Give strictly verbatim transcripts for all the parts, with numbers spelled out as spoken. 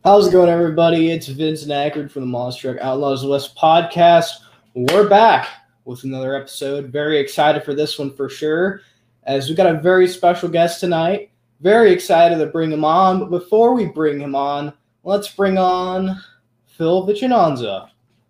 How's it going, everybody? It's Vince Nackard from the Monster Truck Outlaws West podcast. We're back with another episode. Very excited for this one for sure, as we got a very special guest tonight. Very excited to bring him on. But before we bring him on, let's bring on Phil Vichinanza.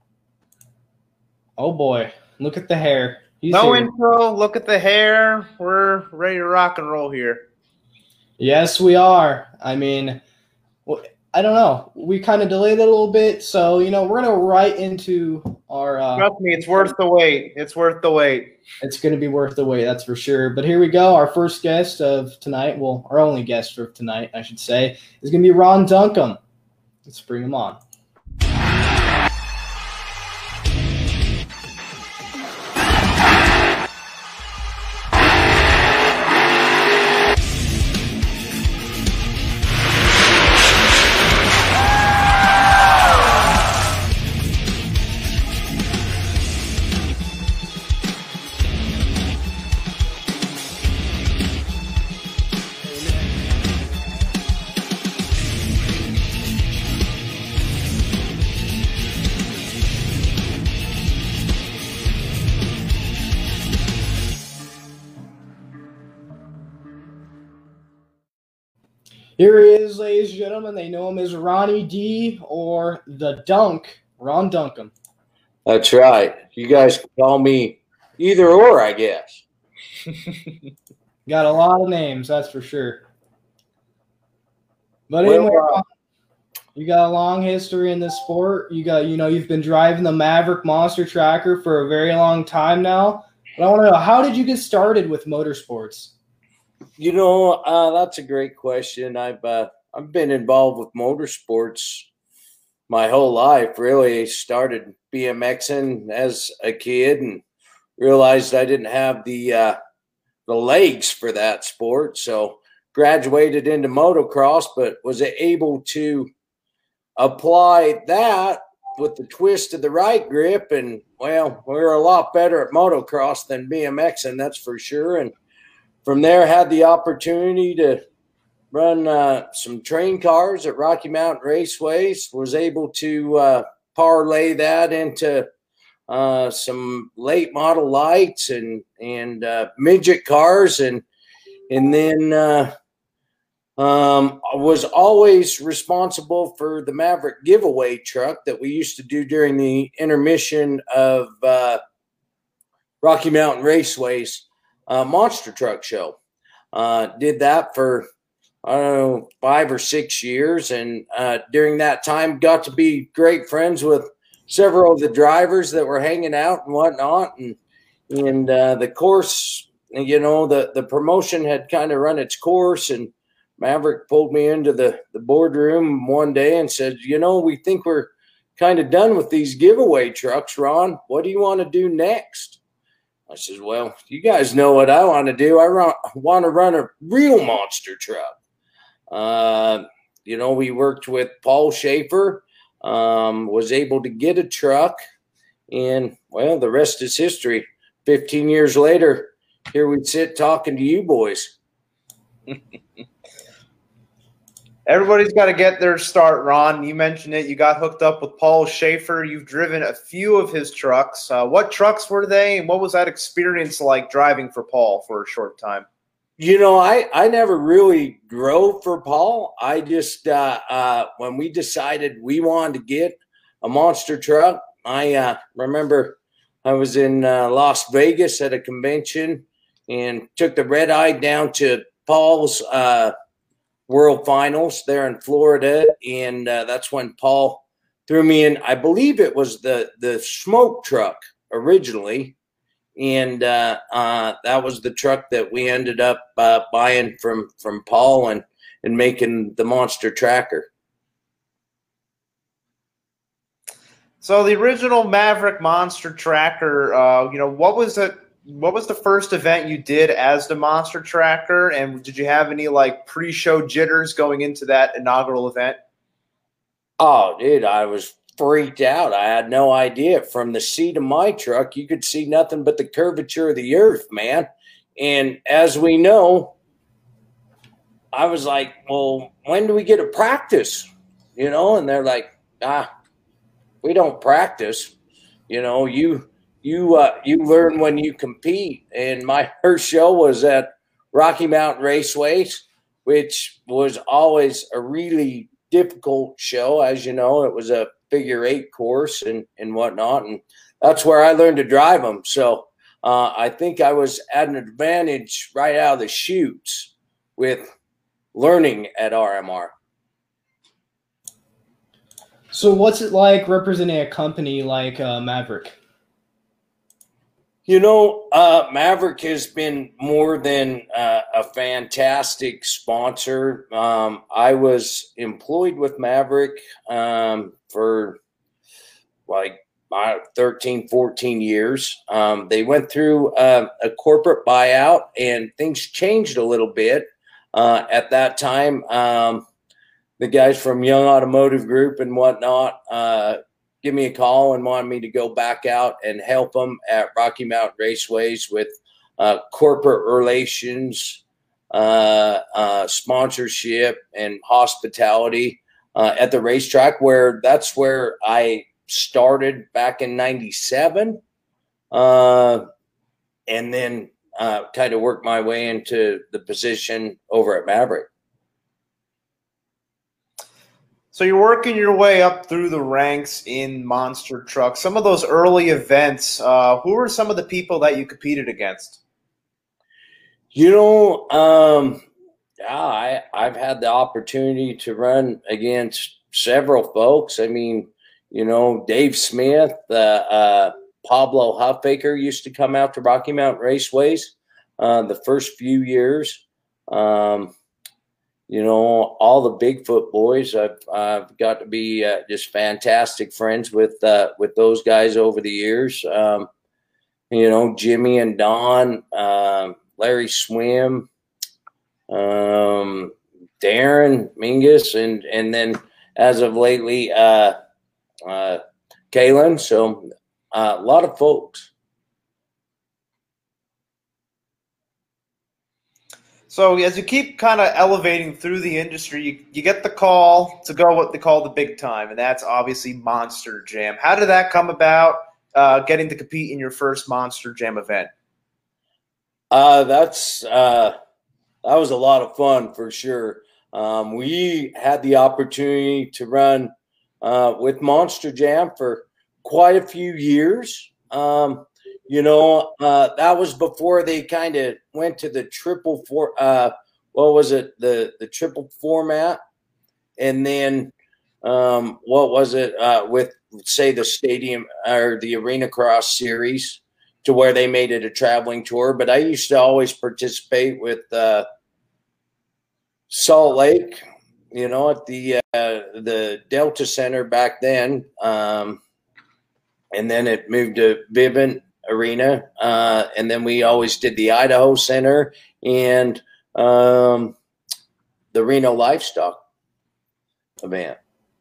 Oh boy, look at the hair. He's no here. intro. Look at the hair. We're ready to rock and roll here. Yes, we are. I mean, well, I don't know. We kind of delayed it a little bit, so you know we're gonna right into our. Uh, Trust me, it's worth the wait. It's worth the wait. It's gonna be worth the wait, that's for sure. But here we go. Our first guest of tonight, well, our only guest for tonight, I should say, is gonna be Ron Duncombe. Let's bring him on. Here he is, ladies and gentlemen. They know him as Ronnie D or the Dunk, Ron Duncombe. That's right. You guys can call me either or, I guess. Got a lot of names, that's for sure. But Well, anyway, uh, you got a long history in this sport. You got, you know, you've been driving the Maverick Monster Tracker for a very long time now. But I want to know, how did you get started with motorsports? You know, uh, that's a great question. I've uh, I've been involved with motorsports my whole life. Really started BMXing as a kid and realized I didn't have the uh, the legs for that sport. So graduated into motocross, but was able to apply that with the twist of the right grip. And, well, we were a lot better at motocross than BMXing, that's for sure. And from there, had the opportunity to run uh, some train cars at Rocky Mountain Raceways, was able to uh, parlay that into uh, some late model lights and and uh, midget cars, and and then uh, um, I was always responsible for the Maverick giveaway truck that we used to do during the intermission of uh, Rocky Mountain Raceways uh, monster truck show. Uh, did that for I don't know, five or six years. And uh, during that time, got to be great friends with several of the drivers that were hanging out and whatnot. And and uh, the course, you know, the, the promotion had kind of run its course. And Maverick pulled me into the, the boardroom one day and said, you know, we think we're kind of done with these giveaway trucks, Ron. What do you want to do next? I says, well, you guys know what I want to do. I run, want to run a real monster truck. Uh, you know, we worked with Paul Schaefer, um, was able to get a truck, and, well, the rest is history. fifteen years later, here we sit talking to you boys. Everybody's got to get their start, Ron. You mentioned it. You got hooked up with Paul Schaefer. You've driven a few of his trucks. Uh, what trucks were they, and what was that experience like driving for Paul for a short time? You know, I, I never really drove for Paul. I just, uh, uh, when we decided we wanted to get a monster truck, I uh, remember I was in uh, Las Vegas at a convention and took the red eye down to Paul's uh, World Finals there in Florida. And uh, that's when Paul threw me in. I believe it was the, the smoke truck originally. And uh, uh, that was the truck that we ended up uh, buying from, from Paul and, and making the monster tracker. So the original Maverick Monster Tracker, uh, you know, what was it? What was the first event you did as the Monster Tracker, and did you have any like pre-show jitters going into that inaugural event? Oh, dude, I was freaked out. I had no idea. From the seat of my truck, you could see nothing but the curvature of the earth, man. And as we know, I was like, well, when do we get a practice? you know, and they're like, ah, we don't practice. You know, you you uh, you learn when you compete. And my first show was at Rocky Mountain Raceways, which was always a really difficult show. As you know, it was a figure eight course and, and whatnot. And that's where I learned to drive them. So uh, I think I was at an advantage right out of the chutes with learning at R M R. So what's it like representing a company like uh, Maverick? You know, uh, Maverick has been more than uh, a fantastic sponsor. Um, I was employed with Maverick um, for like uh, thirteen, fourteen years. Um, they went through uh, a corporate buyout and things changed a little bit. Uh, at that time, um, the guys from Young Automotive Group and whatnot uh, give me a call and wanted me to go back out and help them at Rocky Mountain Raceways with uh, corporate relations, uh, uh, sponsorship, and hospitality uh, at the racetrack, where that's where I started back in ninety-seven, uh, and then uh, kind of worked my way into the position over at Maverick. So you're working your way up through the ranks in monster trucks. Some of those early events, uh, who were some of the people that you competed against? You know, um, yeah, I, I've had the opportunity to run against several folks. I mean, you know, Dave Smith, uh, uh, Pablo Huffaker used to come out to Rocky Mountain Raceways uh, the first few years. Um, You know, all the Bigfoot boys. I've, I've got to be uh, just fantastic friends with uh, with those guys over the years. Um, you know, Jimmy and Don, uh, Larry Swim, um, Darren Mingus, and and then as of lately, uh, uh, Kalen. So uh, a lot of folks. So as you keep kind of elevating through the industry, you, you get the call to go what they call the big time, and that's obviously Monster Jam. How did that come about, uh, getting to compete in your first Monster Jam event? Uh, that's uh, that was a lot of fun for sure. Um, we had the opportunity to run uh, with Monster Jam for quite a few years. Um, You know, uh, that was before they kind of went to the triple four. Uh, what was it? The the triple format, and then um, what was it uh, with say the stadium or the Arena Cross series, to where they made it a traveling tour. But I used to always participate with uh, Salt Lake. You know, at the uh, the Delta Center back then, um, and then it moved to Vivint Arena, uh, and then we always did the Idaho Center and um, the Reno Livestock event.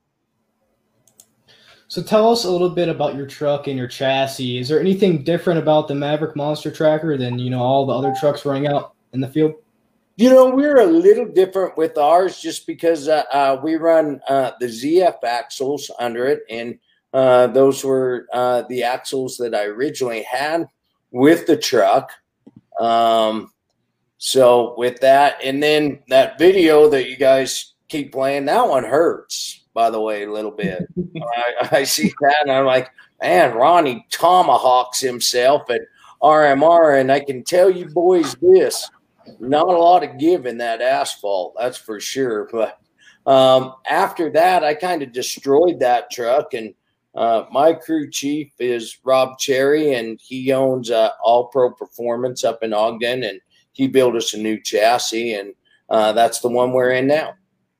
So tell us a little bit about your truck and your chassis. Is there anything different about the Maverick Monster Tracker than, you know, all the other trucks running out in the field? You know, we're a little different with ours just because uh, uh, we run uh, the Z F axles under it, and Uh, those were uh, the axles that I originally had with the truck. Um, so with that, and then that video that you guys keep playing, that one hurts, by the way, a little bit. I, I see that and I'm like, man, Ronnie tomahawks himself at R M R. And I can tell you boys this, not a lot of give in that asphalt, that's for sure. But um, after that, I kind of destroyed that truck. And Uh, my crew chief is Rob Cherry, and he owns uh, All Pro Performance up in Ogden, and he built us a new chassis, and uh, that's the one we're in now.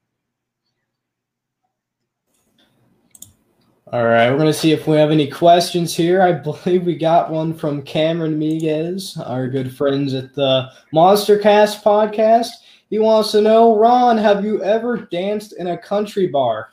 All right, we're going to see if we have any questions here. I believe we got one from Cameron Miguez, our good friends at the Monster Cast podcast. He wants to know, Ron, have you ever danced in a country bar?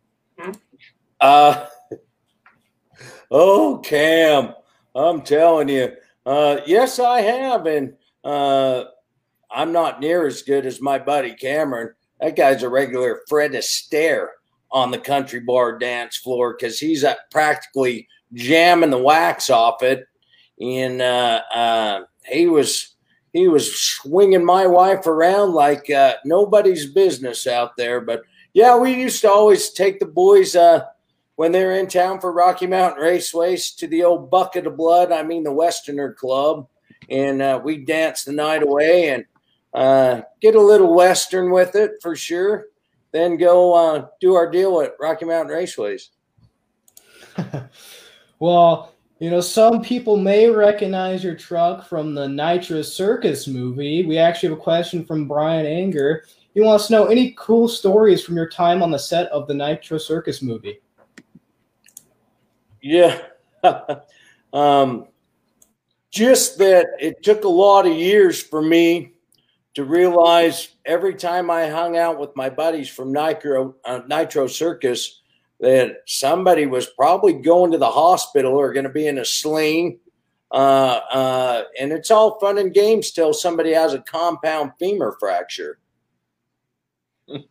Uh, oh, Cam, I'm telling you. Uh, yes, I have, and uh, I'm not near as good as my buddy Cameron. That guy's a regular Fred Astaire on the country bar dance floor because he's uh, practically jamming the wax off it. And uh, uh, he was he was swinging my wife around like uh, nobody's business out there. But yeah, we used to always take the boys uh, when they're in town for Rocky Mountain Raceways to the old Bucket of Blood. I mean the Westerner Club, and uh, we dance the night away and uh, get a little Western with it for sure. Then go uh, do our deal at Rocky Mountain Raceways. Well, you know, some people may recognize your truck from the Nitro Circus movie. We actually have a question from Brian Anger. He wants to know any cool stories from your time on the set of the Nitro Circus movie. Yeah. um, just that it took a lot of years for me to realize every time I hung out with my buddies from Nitro, uh, Nitro Circus that somebody was probably going to the hospital or going to be in a sling. Uh, uh, and it's all fun and games till somebody has a compound femur fracture. Want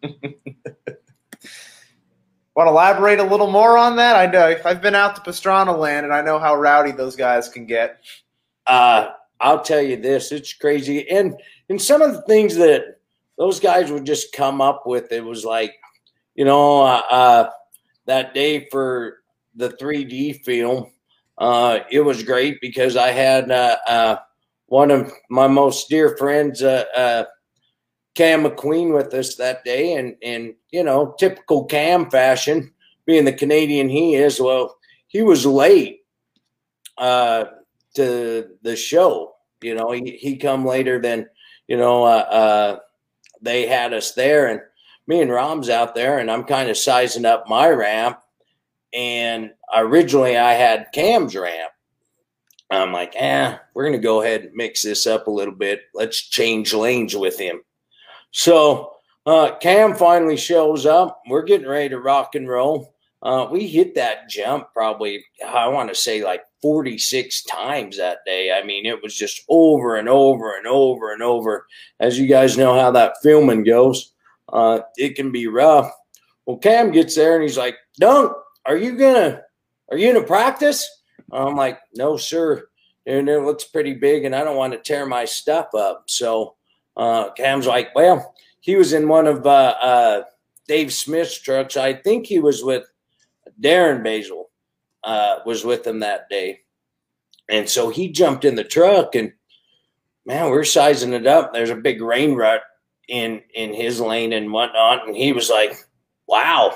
to elaborate a little more on that? I know I've been out to Pastrana land and I know how rowdy those guys can get. Uh, I'll tell you this, it's crazy. And, and some of the things that those guys would just come up with, it was like, you know, uh, uh that day for the three D film, uh, it was great because I had uh, uh, one of my most dear friends, uh, uh, Cam McQueen, with us that day. And, and, you know, typical Cam fashion, being the Canadian he is, well, he was late uh, to the show. You know, he, he come later than, you know, uh, uh, they had us there. And me and Rom's out there, and I'm kind of sizing up my ramp. And originally I had Cam's ramp. I'm like, eh, we're going to go ahead and mix this up a little bit. Let's change lanes with him. So uh, Cam finally shows up. We're getting ready to rock and roll. Uh, we hit that jump probably, I want to say like forty-six times that day. I mean, it was just over and over and over and over. As you guys know how that filming goes. Uh, it can be rough. Well, Cam gets there and he's like, Dunk, are you gonna, are you gonna practice? I'm like, no, sir. And it looks pretty big and I don't want to tear my stuff up. So uh, Cam's like, well, he was in one of uh, uh, Dave Smith's trucks. I think he was with Darren Basil, uh, was with him that day. And so he jumped in the truck and, man, we're sizing it up. There's a big rain rut in in his lane and whatnot, and he was like, wow.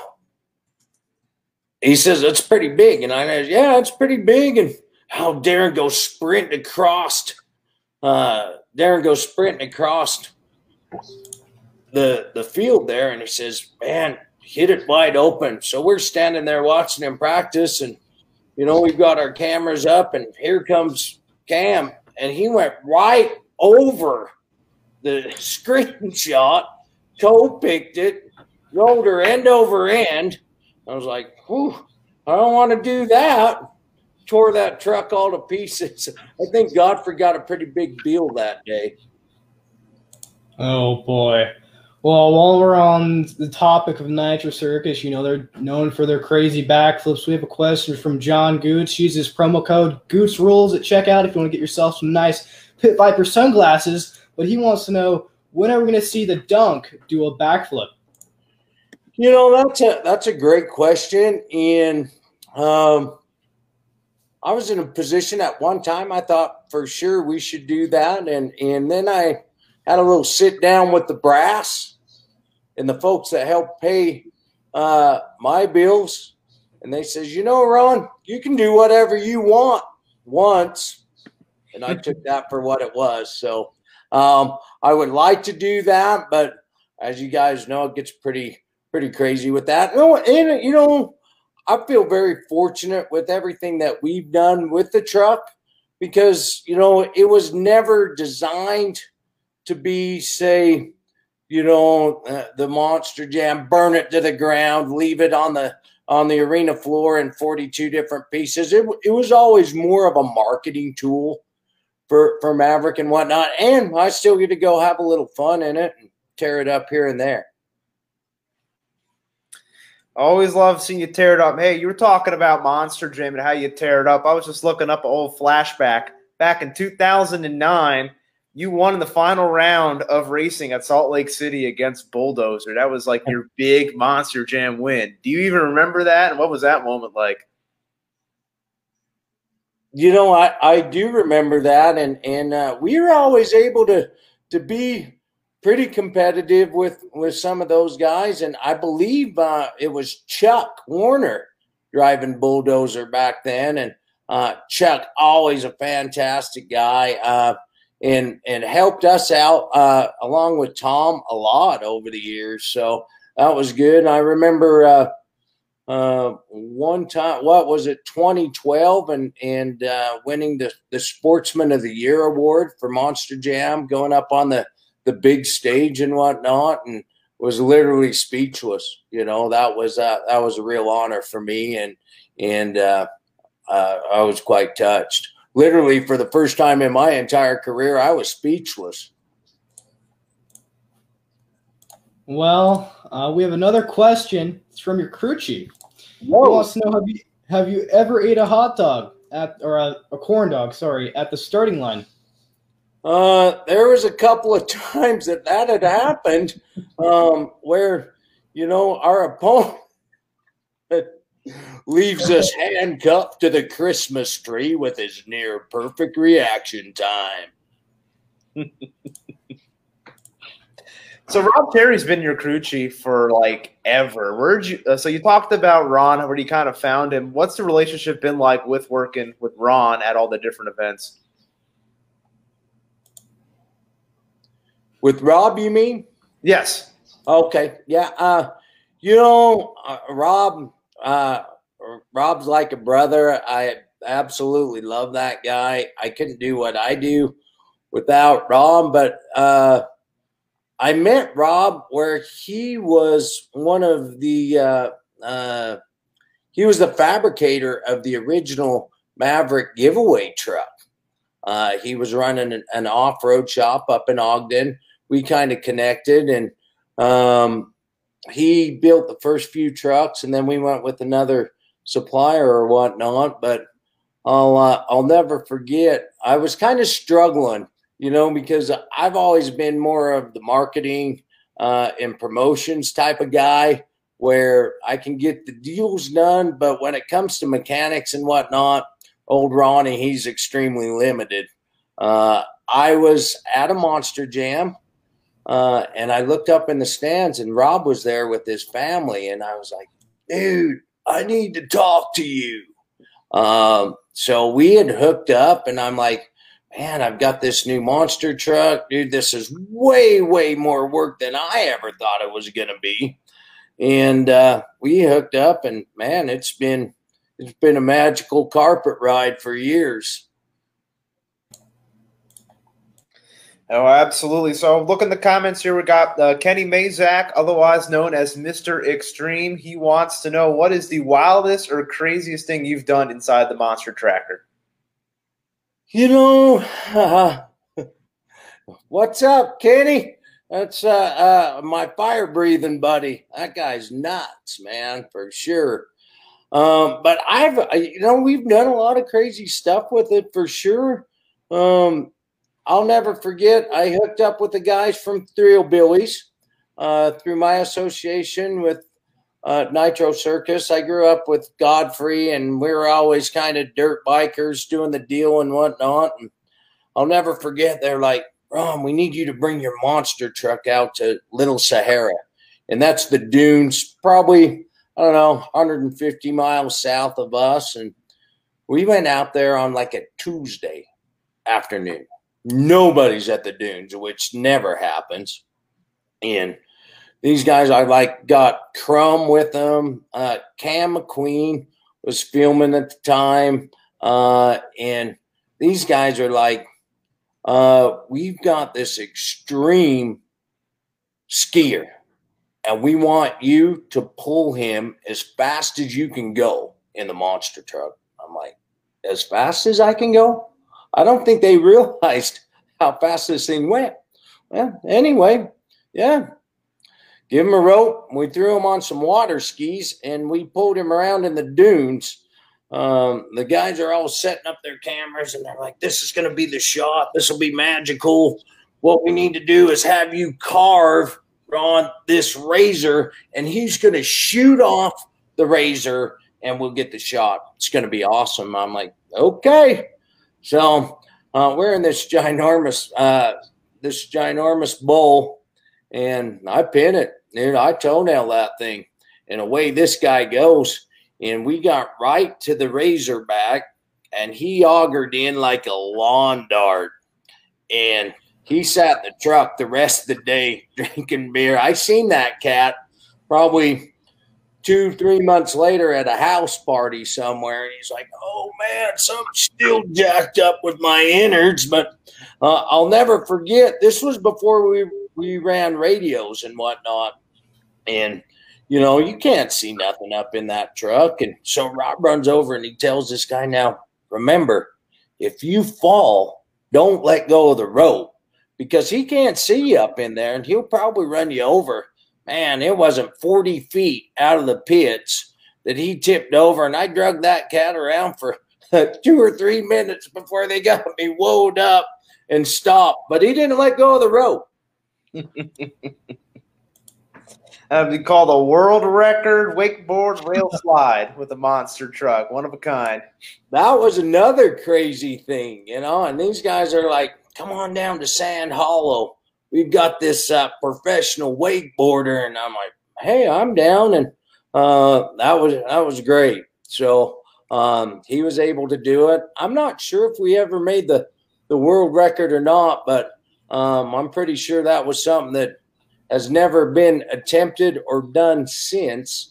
He says, it's pretty big. And I said, yeah, it's pretty big. And how Darren goes sprinting across uh Darren goes sprinting across the the field there, and he says, man, hit it wide open. So we're standing there watching him practice, and you know, we've got our cameras up, and here comes Cam, and he went right over the screenshot, toe picked it, rolled her end over end. I was like, whew, I don't want to do that. Tore that truck all to pieces. I think Godfrey got a pretty big deal that day. Oh, boy. Well, while we're on the topic of Nitro Circus, you know, they're known for their crazy backflips. We have a question from John Goots. Use his promo code GootsRules at checkout if you want to get yourself some nice Pit Viper sunglasses. But he wants to know, when are we going to see the Dunk do a backflip? You know, that's a that's a great question. And um, I was in a position at one time, I thought for sure we should do that. And, and then I had a little sit down with the brass and the folks that help pay uh, my bills. And they says, you know, Ron, you can do whatever you want once. And I took that for what it was. So um, I would like to do that, but as you guys know, it gets pretty, pretty crazy with that. No, and you know, I feel very fortunate with everything that we've done with the truck because, you know, it was never designed to be, say, you know, uh, the Monster Jam, burn it to the ground, leave it on the on the arena floor in forty-two different pieces. It, it was always more of a marketing tool for, for Maverick and whatnot. And I still get to go have a little fun in it and tear it up here and there. Always love seeing you tear it up. Hey, you were talking about Monster Jam and how you tear it up. I was just looking up an old flashback. Back in two thousand nine, you won in the final round of racing at Salt Lake City against Bulldozer. That was like your big Monster Jam win. Do you even remember that? And what was that moment like? You know, I, I do remember that. And, and uh, we were always able to, to be pretty competitive with, with some of those guys. And I believe uh, it was Chuck Warner driving Bulldozer back then. And uh, Chuck, always a fantastic guy, uh, and, and helped us out uh, along with Tom a lot over the years. So that was good. And I remember uh, uh, one time, what was it, twenty twelve, and, and uh, winning the, the Sportsman of the Year award for Monster Jam, going up on the, the big stage and whatnot, and was literally speechless. You know, that was uh, that was a real honor for me, and and uh, uh, I was quite touched. Literally, for the first time in my entire career, I was speechless. Well, uh, we have another question. It's from your crew chief. He Whoa. wants to know, have you have you ever ate a hot dog at or a, a corn dog, sorry, at the starting line? Uh, there was a couple of times that that had happened, um, where, you know, our opponent leaves us handcuffed to the Christmas tree with his near perfect reaction time. So Rob Terry's been your crew chief for like ever. Where'd you? Uh, so you talked about Ron, where you kind of found him. What's the relationship been like with working with Ron at all the different events? With Rob, you mean? Yes. Okay. Yeah. Uh, you know, uh, Rob, uh, Rob's like a brother. I absolutely love that guy. I couldn't do what I do without Rob, but, uh, I met Rob where he was one of the, uh, uh, he was the fabricator of the original Maverick giveaway truck. Uh, he was running an, an off-road shop up in Ogden. We kind of connected, and um, he built the first few trucks, and then we went with another supplier or whatnot. But I'll uh, I'll never forget. I was kind of struggling, you know, because I've always been more of the marketing uh, and promotions type of guy, where I can get the deals done, but when it comes to mechanics and whatnot, old Ronnie, he's extremely limited. Uh, I was at a Monster Jam. Uh, and I looked up in the stands, and Rob was there with his family, and I was like, dude, I need to talk to you. Um, so we had hooked up, and I'm like, man, I've got this new monster truck. Dude, this is way, way more work than I ever thought it was going to be. And uh, we hooked up, and, man, it's been it's been a magical carpet ride for years. Oh, absolutely. So look in the comments here. We got uh, Kenny Mazak, otherwise known as Mister Extreme. He wants to know, what is the wildest or craziest thing you've done inside the Monster Tracker? You know, uh, what's up, Kenny? That's uh, uh, my fire-breathing buddy. That guy's nuts, man, for sure. Um, but I've, you know, we've done a lot of crazy stuff with it for sure. Um, I'll never forget, I hooked up with the guys from Thrill Billies uh, through my association with uh, Nitro Circus. I grew up with Godfrey, and we were always kind of dirt bikers doing the deal and whatnot. And I'll never forget, they're like, Ron, we need you to bring your monster truck out to Little Sahara. And that's the dunes, probably, I don't know, one hundred fifty miles south of us. And we went out there on like a Tuesday afternoon. Nobody's at the dunes, which never happens. And these guys, I like got Crumb with them. Uh, Cam McQueen was filming at the time. Uh, and these guys are like, uh, we've got this extreme skier, and we want you to pull him as fast as you can go in the monster truck. I'm like, as fast as I can go? I don't think they realized how fast this thing went. Well, anyway, yeah. give him a rope. We threw him on some water skis, and we pulled him around in the dunes. Um, the guys are all setting up their cameras, and they're like, this is going to be the shot. This will be magical. What we need to do is have you carve on this razor, and he's going to shoot off the razor, and we'll get the shot. It's going to be awesome. I'm like, okay. So uh, we're in this ginormous, uh, this ginormous bowl, and I pin it. Dude, I toenail that thing, and away this guy goes. And we got right to the razorback, and he augured in like a lawn dart. And he sat in the truck the rest of the day drinking beer. I seen that cat probably two, three months later at a house party somewhere. And he's like, oh, man, something's still jacked up with my innards. But uh, I'll never forget, this was before we, we ran radios and whatnot. And, you know, you can't see nothing up in that truck. And so Rob runs over and he tells this guy, now, remember, if you fall, don't let go of the rope. Because he can't see you up in there, and he'll probably run you over. Man, it wasn't forty feet out of the pits that he tipped over, and I dragged that cat around for two or three minutes before they got me woed up and stopped. But he didn't let go of the rope. That would be called a world record wakeboard rail slide with a monster truck. One of a kind. That was another crazy thing, you know, and these guys are like, come on down to Sand Hollow. We've got this uh, professional wakeboarder. And I'm like, hey, I'm down. And uh, that was that was great. So um, he was able to do it. I'm not sure if we ever made the, the world record or not, but um, I'm pretty sure that was something that has never been attempted or done since.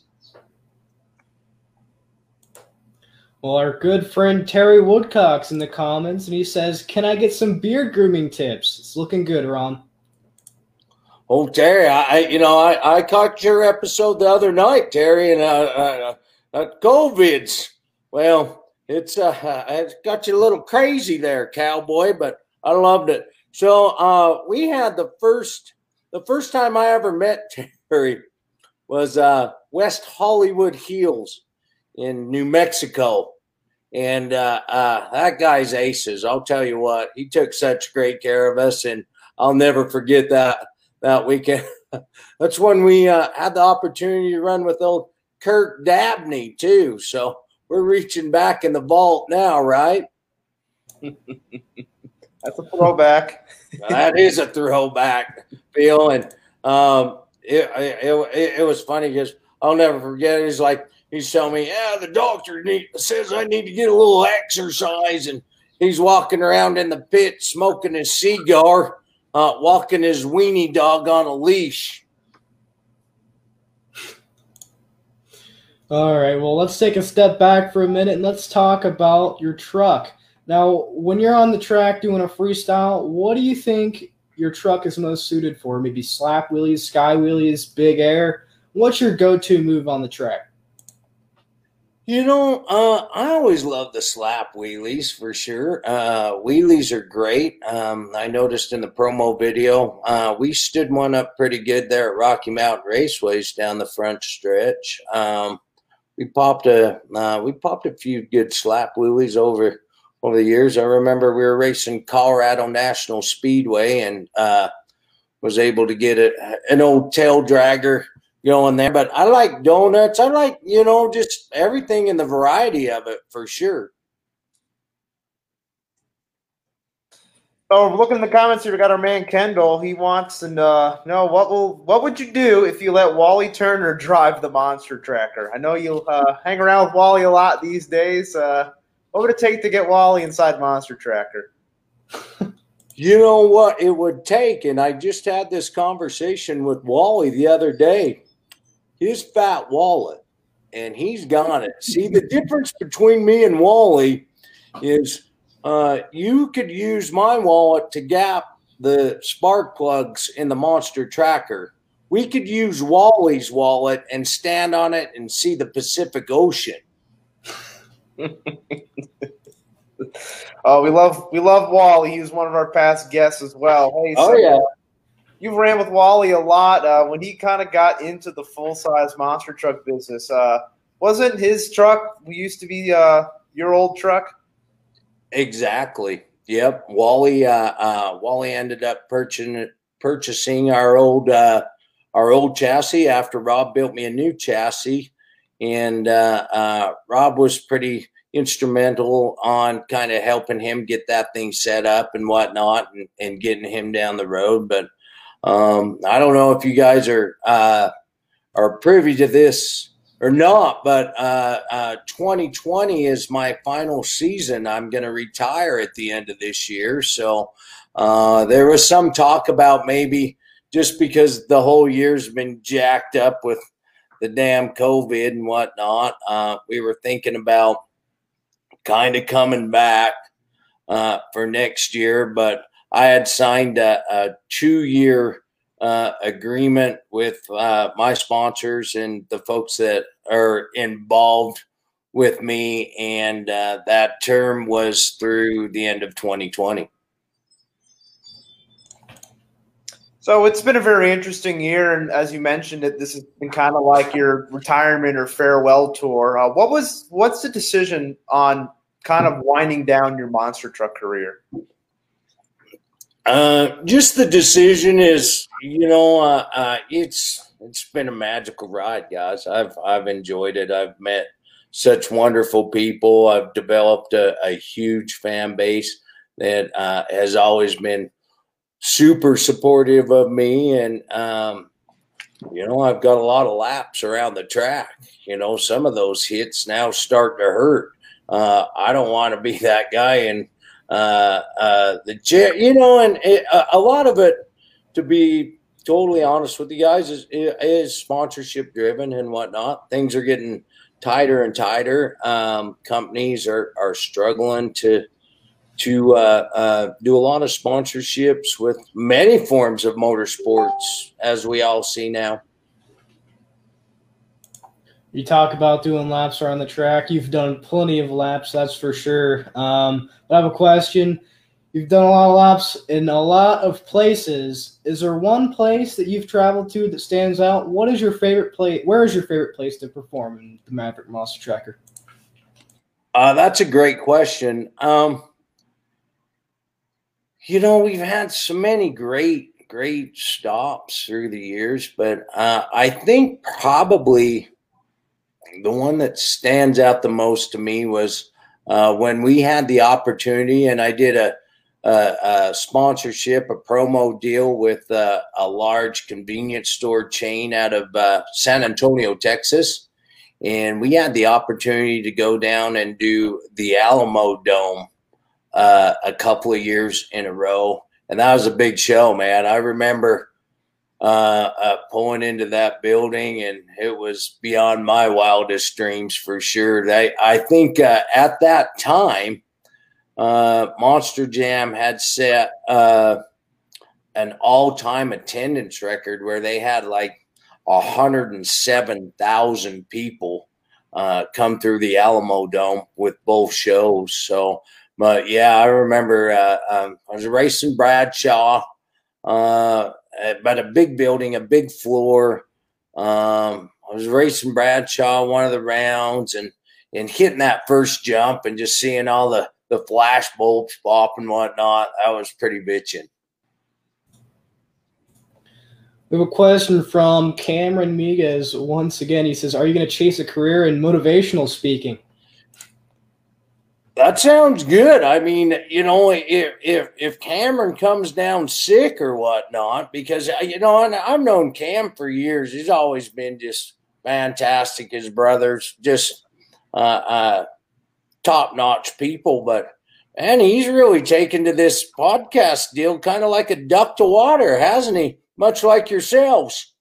Well, our good friend Terry Woodcock's in the comments, and he says, can I get some beard grooming tips? It's looking good, Ron. Oh, Terry, I, you know, I, I caught your episode the other night, Terry, and uh, uh, uh, COVID's. Well, it's uh, it's got you a little crazy there, cowboy, but I loved it. So uh, we had the first, the first time I ever met Terry was uh, West Hollywood Hills in New Mexico. And uh, uh, that guy's aces. I'll tell you what, he took such great care of us, and I'll never forget that that weekend. That's when we uh, had the opportunity to run with old Kirk Dabney too. So we're reaching back in the vault now, right? That's a throwback. That is a throwback, Bill. And um, it, it, it was funny because I'll never forget it. He's like, he's telling me, yeah, the doctor need, says I need to get a little exercise. And he's walking around in the pit smoking his cigar, uh, walking his weenie dog on a leash. All right, well, let's take a step back for a minute and let's talk about your truck. Now, when you're on the track doing a freestyle, what do you think your truck is most suited for? Maybe slap wheelies, sky wheelies, big air? What's your go-to move on the track? You know, uh, I always love the slap wheelies for sure. Uh, wheelies are great. Um, I noticed in the promo video, uh, we stood one up pretty good there at Rocky Mountain Raceways down the front stretch. Um, we popped a uh, we popped a few good slap wheelies over over the years. I remember we were racing Colorado National Speedway and uh, was able to get a, an old tail dragger going there. But I like donuts. I like, you know, just everything in the variety of it for sure. Oh, looking in the comments here, we got our man Kendall. He wants to uh, know what will what would you do if you let Wally Turner drive the monster tracker? I know you uh, hang around with Wally a lot these days. Uh, what would it take to get Wally inside Monster Tracker? You know what it would take, and I just had this conversation with Wally the other day. His fat wallet, and he's got it. See, the difference between me and Wally is uh, you could use my wallet to gap the spark plugs in the monster tracker. We could use Wally's wallet and stand on it and see the Pacific Ocean. Oh, we love we love Wally. He was one of our past guests as well. Hey, oh so, yeah. you've ran with Wally a lot. Uh, when he kind of got into the full size monster truck business, uh, wasn't his truck used to be uh, your old truck? Exactly. Yep. Wally. Uh, uh, Wally ended up purchasing purchasing our old uh, our old chassis after Rob built me a new chassis, and uh, uh, Rob was pretty instrumental on kind of helping him get that thing set up and whatnot, and, and getting him down the road. But um, I don't know if you guys are uh, are privy to this or not, but uh, uh, twenty twenty is my final season. I'm going to retire at the end of this year. So uh, there was some talk about maybe, just because the whole year's been jacked up with the damn COVID and whatnot, uh, we were thinking about kind of coming back uh, for next year. But I had signed a, a two-year uh, agreement with uh, my sponsors and the folks that are involved with me, and uh, that term was through the end of twenty twenty. So it's been a very interesting year, and as you mentioned, it this has been kind of like your retirement or farewell tour. Uh, what was what's the decision on kind of winding down your monster truck career? Uh, just the decision is, you know, uh, uh, it's it's been a magical ride, guys. I've I've enjoyed it. I've met such wonderful people. I've developed a, a huge fan base that uh, has always been super supportive of me, and um, you know, I've got a lot of laps around the track. You know, some of those hits now start to hurt. Uh, I don't want to be that guy, and uh, uh, the jet, you know, and it, a, a lot of it, to be totally honest with you guys, is is sponsorship driven and whatnot. Things are getting tighter and tighter. Um, companies are are struggling to. to uh, uh, do a lot of sponsorships with many forms of motorsports, as we all see now. You talk about doing laps around the track. You've done plenty of laps, that's for sure. Um, but I have a question. You've done a lot of laps in a lot of places. Is there one place that you've traveled to that stands out? What is your favorite place? Where is your favorite place to perform in the Maverick Monster Tracker? Uh, that's a great question. Um, You know, we've had so many great, great stops through the years, but uh, I think probably the one that stands out the most to me was uh, when we had the opportunity, and I did a, a, a sponsorship, a promo deal with uh, a large convenience store chain out of uh, San Antonio, Texas. And we had the opportunity to go down and do the Alamo Dome Uh, a couple of years in a row, and that was a big show, man. I remember uh, uh, pulling into that building, and it was beyond my wildest dreams for sure. They, I think uh, at that time, uh, Monster Jam had set uh, an all-time attendance record where they had like one hundred seven thousand people uh, come through the Alamo Dome with both shows. So, but yeah, I remember uh, um, I was racing Bradshaw, uh, but a big building, a big floor. Um, I was racing Bradshaw one of the rounds, and and hitting that first jump and just seeing all the the flash bulbs pop and whatnot. That was pretty bitching. We have a question from Cameron Miguez. Once again, he says, "Are you going to chase a career in motivational speaking?" That sounds good. I mean, you know, if if if Cameron comes down sick or whatnot, because, you know, and I've known Cam for years. He's always been just fantastic. His brothers, just uh, uh, top-notch people. But, man, he's really taken to this podcast deal kind of like a duck to water, hasn't he? Much like yourselves.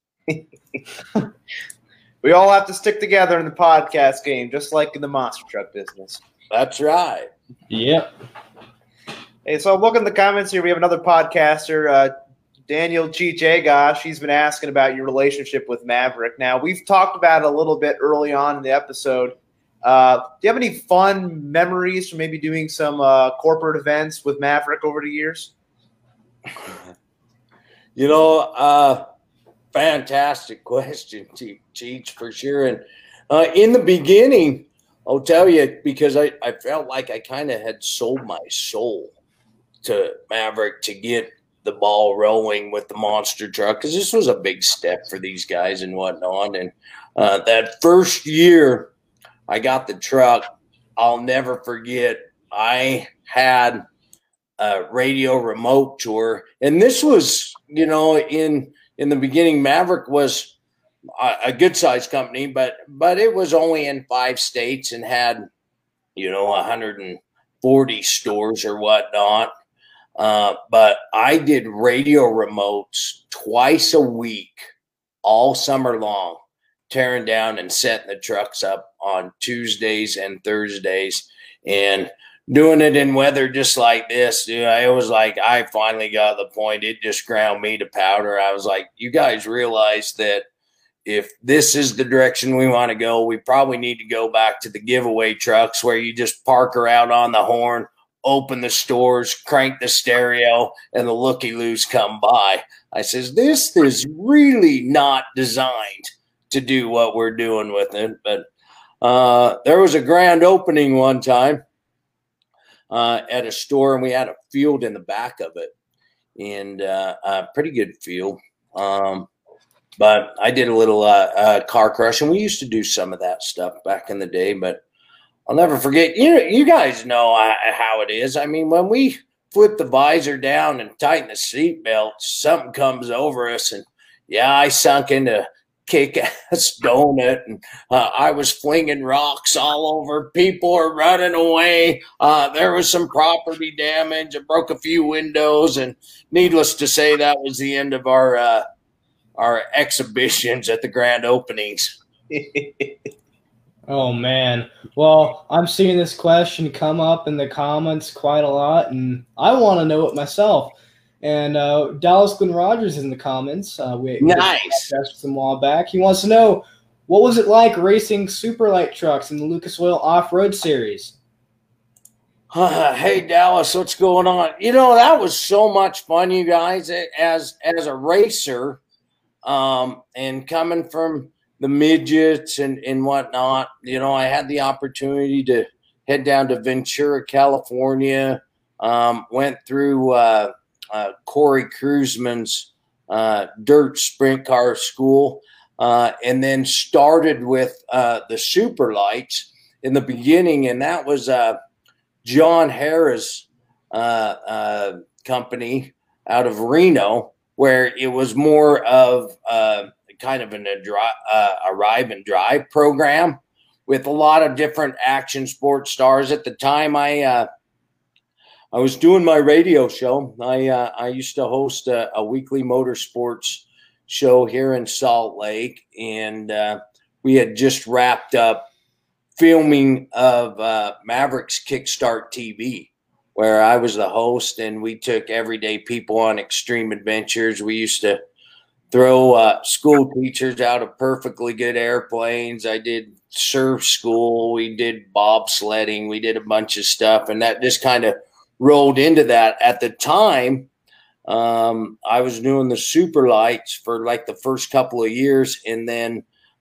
We all have to stick together in the podcast game, just like in the monster truck business. That's right. Yep. Hey, so look in the comments here. We have another podcaster, uh, Daniel Cheech Gosh. He's been asking about your relationship with Maverick. Now, we've talked about it a little bit early on in the episode. Uh, do you have any fun memories from maybe doing some uh, corporate events with Maverick over the years? You know, uh, fantastic question, Cheech, for sure. And uh, in the beginning, I'll tell you, because I, I felt like I kind of had sold my soul to Maverick to get the ball rolling with the monster truck, because this was a big step for these guys and whatnot. And uh, that first year I got the truck, I'll never forget, I had a radio remote tour. And this was, you know, in in the beginning, Maverick was a, a good-sized company, but but it was only in five states and had, you know, one hundred forty stores or whatnot. Uh, but I did radio remotes twice a week, all summer long, tearing down and setting the trucks up on Tuesdays and Thursdays, and doing it in weather just like this. Dude, I was like, I finally got to the point, it just ground me to powder. I was like, you guys realize that if this is the direction we want to go, we probably need to go back to the giveaway trucks where you just park her out on the horn, open the stores, crank the stereo, and the looky-loos come by. I says, this is really not designed to do what we're doing with it. But uh, there was a grand opening one time uh, at a store, and we had a field in the back of it, and uh, a pretty good field. Um, but I did a little uh, uh, car crush, and we used to do some of that stuff back in the day, but I'll never forget. You know, you guys know how it is. I mean, when we flip the visor down and tighten the seatbelt, something comes over us, and yeah, I sunk into kick-ass donut, and uh, I was flinging rocks all over. People are running away. Uh, there was some property damage. I broke a few windows, and needless to say, that was the end of our uh, our exhibitions at the grand openings. Oh, man. Well, I'm seeing this question come up in the comments quite a lot, and I want to know it myself. And uh, Dallas Glenn Rogers is in the comments. Uh, we nice. Just a while back. He wants to know, what was it like racing super light trucks in the Lucas Oil Off-Road Series? Uh, hey, Dallas, what's going on? You know, that was so much fun, you guys, as, as a racer, um, and coming from the midgets and, and whatnot. You know, I had the opportunity to head down to Ventura, California, um, went through uh, uh, Corey Kruzman's uh, dirt sprint car school, uh, and then started with uh, the super lights in the beginning. And that was uh, John Harris' uh, uh, company out of Reno, where it was more of uh, kind of an, a dri- uh, arrive and drive program with a lot of different action sports stars. At the time, I uh, I was doing my radio show. I uh, I used to host a, a weekly motorsports show here in Salt Lake, and uh, we had just wrapped up filming of uh, Mavericks Kickstart T V, where I was the host, and we took everyday people on extreme adventures. We used to throw uh, school teachers out of perfectly good airplanes. I did surf school. We did bobsledding. We did a bunch of stuff, and that just kind of rolled into that. At the time, um, I was doing the super lights for like the first couple of years, and then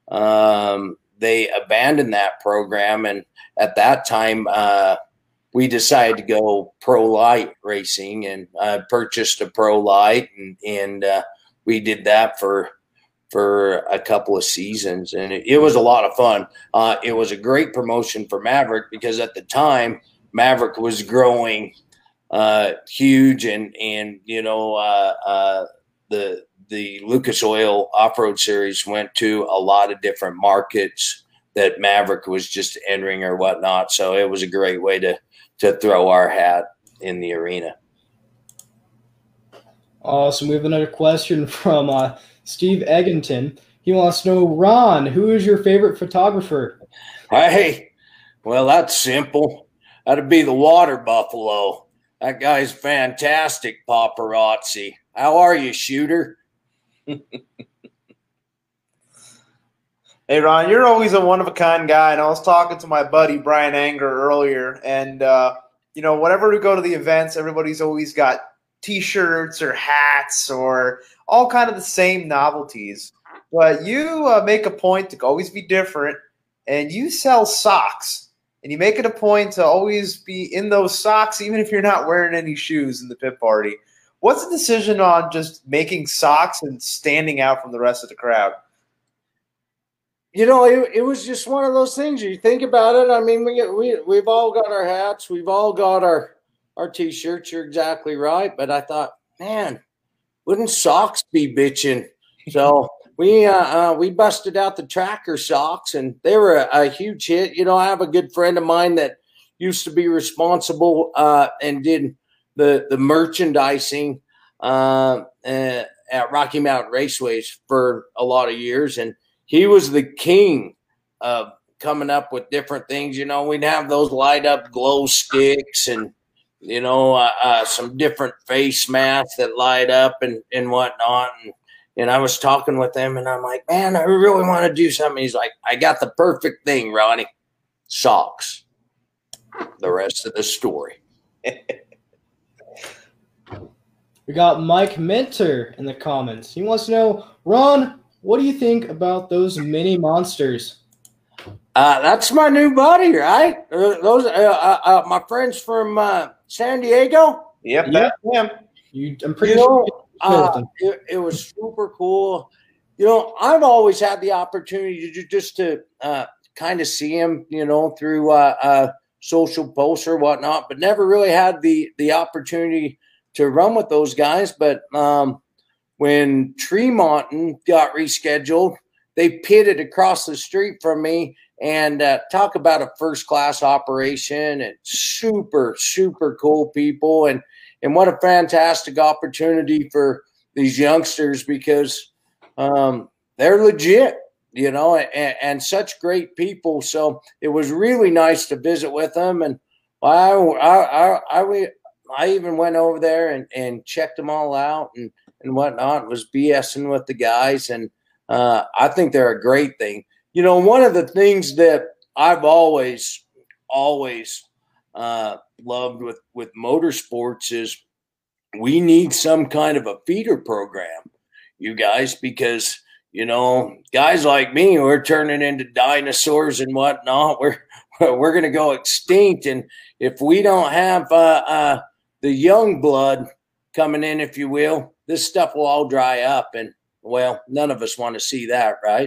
um, they abandoned that program. And at that time, uh, we decided to go pro light racing, and I purchased a pro light, and, and uh, we did that for for a couple of seasons, and it, it was a lot of fun. Uh, it was a great promotion for Maverick, because at the time Maverick was growing uh, huge, and and you know uh, uh, the the Lucas Oil Off-Road Series went to a lot of different markets that Maverick was just entering or whatnot. So it was a great way to to throw our hat in the arena. Awesome. We have another question from uh, Steve Eggington. He wants to know, Ron, who is your favorite photographer? Hey, well, that's simple. That'd be the Water Buffalo. That guy's fantastic paparazzi. How are you, Shooter? Hey, Ron, you're always a one-of-a-kind guy, and I was talking to my buddy Brian Anger earlier, and, uh, you know, whenever we go to the events, everybody's always got T-shirts or hats or all kind of the same novelties. But you uh, make a point to always be different, and you sell socks. And you make it a point to always be in those socks, even if you're not wearing any shoes in the pit party. What's the decision on just making socks and standing out from the rest of the crowd? You know, it, it was just one of those things. You think about it. I mean, we we we've all got our hats, we've all got our our T-shirts. You're exactly right. But I thought, man, wouldn't socks be bitching? So we uh, uh, we busted out the tracker socks, and they were a, a huge hit. You know, I have a good friend of mine that used to be responsible uh, and did the the merchandising uh, uh, at Rocky Mountain Raceways for a lot of years, and he was the king of coming up with different things. You know, we'd have those light up glow sticks and, you know, uh, uh, some different face masks that light up and, and whatnot. And, and I was talking with him, and I'm like, man, I really want to do something. He's like, I got the perfect thing, Ronnie. Socks. The rest of the story. We got Mike Minter in the comments. He wants to know, Ron, what do you think about those mini monsters? Uh, that's my new buddy, right? Uh, those uh, uh, uh, my friends from uh, San Diego. Yep, Yeah. that's him. You, I'm pretty You know, sure. uh, it, it was super cool. You know, I've always had the opportunity to just to uh, kind of see him, you know, through uh, uh, social posts or whatnot, but never really had the the opportunity to run with those guys. But um, when Tremonton got rescheduled, they pitted across the street from me, and uh, talk about a first-class operation and super, super cool people. And, and what a fantastic opportunity for these youngsters, because um, they're legit, you know, and, and such great people. So it was really nice to visit with them. And I, I, I, I, I even went over there and, and checked them all out and, and whatnot, was BSing with the guys. And uh, I think they're a great thing. You know, one of the things that I've always, always uh, loved with, with motorsports is we need some kind of a feeder program, you guys, because, you know, guys like me, we're turning into dinosaurs and whatnot. We're, we're going to go extinct. And if we don't have uh, uh, the young blood coming in, if you will, this stuff will all dry up. And, well, none of us want to see that, right?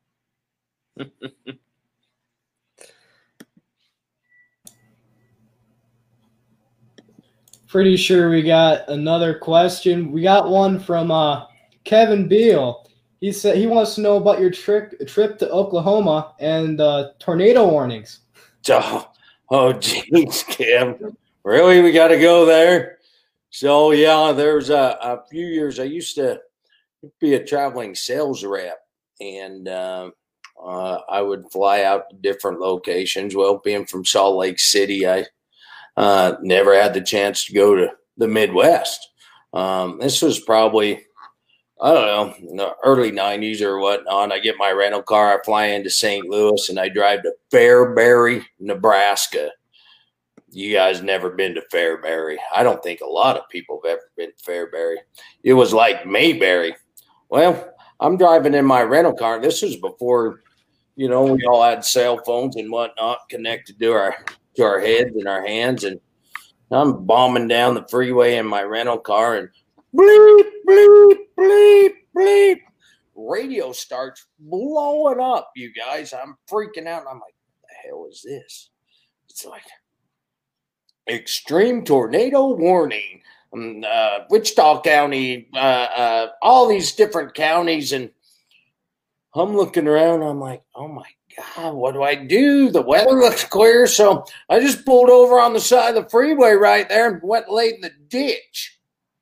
Pretty sure we got another question. We got one from uh, Kevin Beal. He said he wants to know about your trip trip to Oklahoma and uh, tornado warnings. Oh, oh, jeez, Kev. Really, we got to go there? So yeah, there's a, a few years I used to be a traveling sales rep, and uh, uh, I would fly out to different locations. Well, being from Salt Lake City, I uh, never had the chance to go to the Midwest. Um, this was probably, I don't know, in the early nineties or whatnot. I get my rental car, I fly into Saint Louis, and I drive to Fairbury, Nebraska. You guys never been to Fairbury. I don't think a lot of people have ever been to Fairbury. It was like Mayberry. Well, I'm driving in my rental car. This was before, you know, we all had cell phones and whatnot connected to our to our heads and our hands. And I'm bombing down the freeway in my rental car, and bleep, bleep, bleep, bleep. Radio starts blowing up, you guys. I'm freaking out. And I'm like, what the hell is this? It's like, extreme tornado warning. Um, uh, Wichita County, uh, uh, all these different counties. And I'm looking around. I'm like, oh, my God, what do I do? The weather looks clear. So I just pulled over on the side of the freeway right there and went laid in the ditch.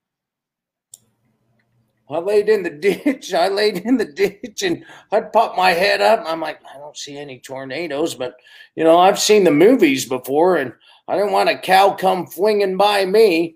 I laid in the ditch. I laid in the ditch, and I popped my head up. And I'm like, I don't see any tornadoes. But, you know, I've seen the movies before, and I didn't want a cow come flinging by me.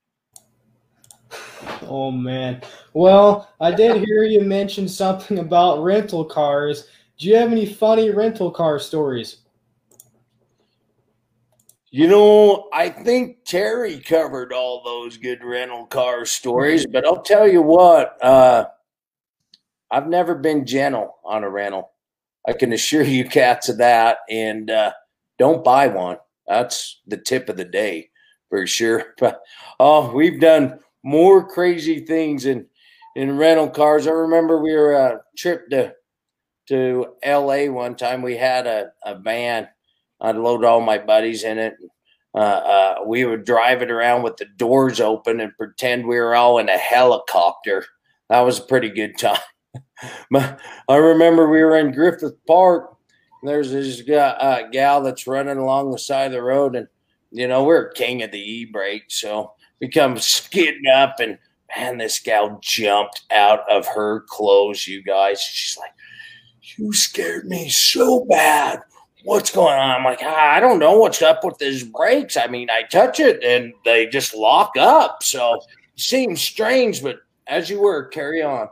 Oh, man. Well, I did hear you mention something about rental cars. Do you have any funny rental car stories? You know, I think Terry covered all those good rental car stories, but I'll tell you what, uh, I've never been gentle on a rental. I can assure you cats of that. And uh, don't buy one. That's the tip of the day for sure. But oh, we've done more crazy things in, in rental cars. I remember we were a trip to to L A one time. We had a, a van. I'd load all my buddies in it. Uh, uh, we would drive it around with the doors open and pretend we were all in a helicopter. That was a pretty good time. But I remember we were in Griffith Park. And there's this guy, uh, gal that's running along the side of the road, and you know we're king of the e-brake, so we come skidding up, and man, this gal jumped out of her clothes. You guys, she's like, "You scared me so bad. What's going on?" I'm like, I don't know what's up with these brakes. I mean, I touch it and they just lock up. So it seems strange, but as you were, carry on.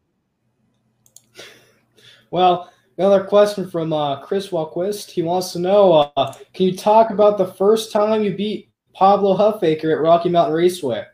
Well, another question from uh, Chris Walquist. He wants to know, uh, can you talk about the first time you beat Pablo Huffaker at Rocky Mountain Raceway?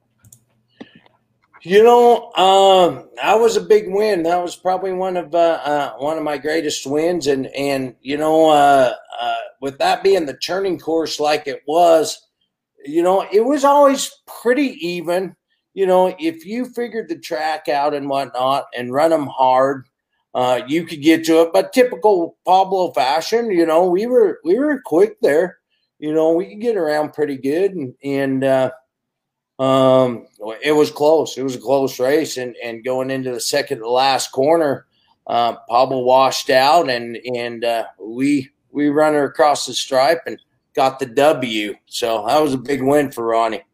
You know, um, that was a big win. That was probably one of uh, uh, one of my greatest wins. And, and you know, uh, uh, with that being the turning course like it was, you know, it was always pretty even. You know, if you figured the track out and whatnot and run them hard, uh, you could get to it. But typical Pablo fashion, you know, we were we were quick there. You know, we could get around pretty good, and and uh, um, it was close. It was a close race, and and going into the second to last corner, uh, Pablo washed out, and and uh, we we run her across the stripe and got the W. So that was a big win for Ronnie.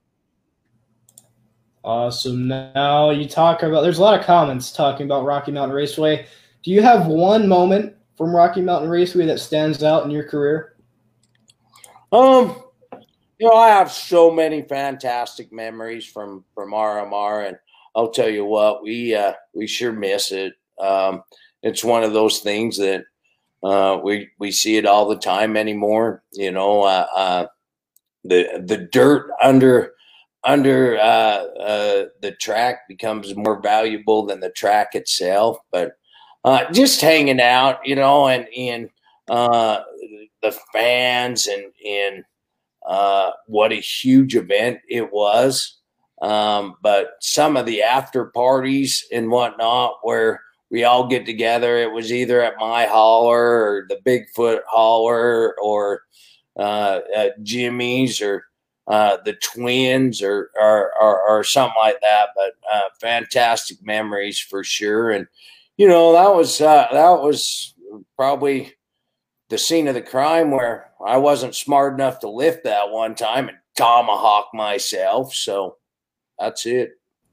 Awesome. Now you talk about, there's a lot of comments talking about Rocky Mountain Raceway. Do you have one moment from Rocky Mountain Raceway that stands out in your career? Um, you know, I have so many fantastic memories from, from R M R, and I'll tell you what, we, uh, we sure miss it. Um, it's one of those things that, uh, we, we see it all the time anymore. You know, uh, uh, the, the dirt under, under uh, uh, the track becomes more valuable than the track itself. But uh, just hanging out, you know, and and uh, the fans, and and uh, what a huge event it was. Um, but some of the after parties and whatnot, where we all get together, it was either at my hauler or the Bigfoot hauler, or uh, at Jimmy's, or Uh, the twins, or, or, or, or something like that. But uh, fantastic memories for sure. And, you know, that was, uh, that was probably the scene of the crime where I wasn't smart enough to lift that one time and tomahawk myself. So that's it.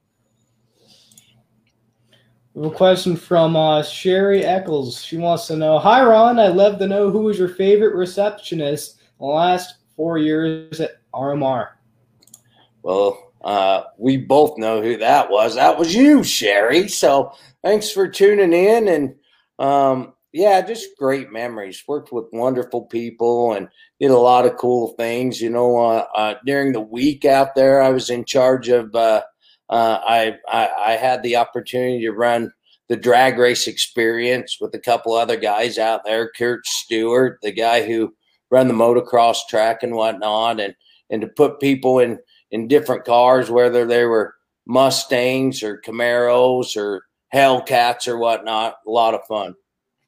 We have a question from uh, Sherry Eccles. She wants to know, hi, Ron. I'd love to know who was your favorite receptionist in the last four years at R M R. Well, uh, we both know who that was. That was you, Sherry. So thanks for tuning in. And um, yeah, just great memories. Worked with wonderful people and did a lot of cool things. You know, uh, uh, during the week out there, I was in charge of, uh, uh, I, I, I had the opportunity to run the drag race experience with a couple other guys out there. Kurt Stewart, the guy who run the motocross track and whatnot, and and to put people in in different cars, whether they were Mustangs or Camaros or Hellcats or whatnot. A lot of fun.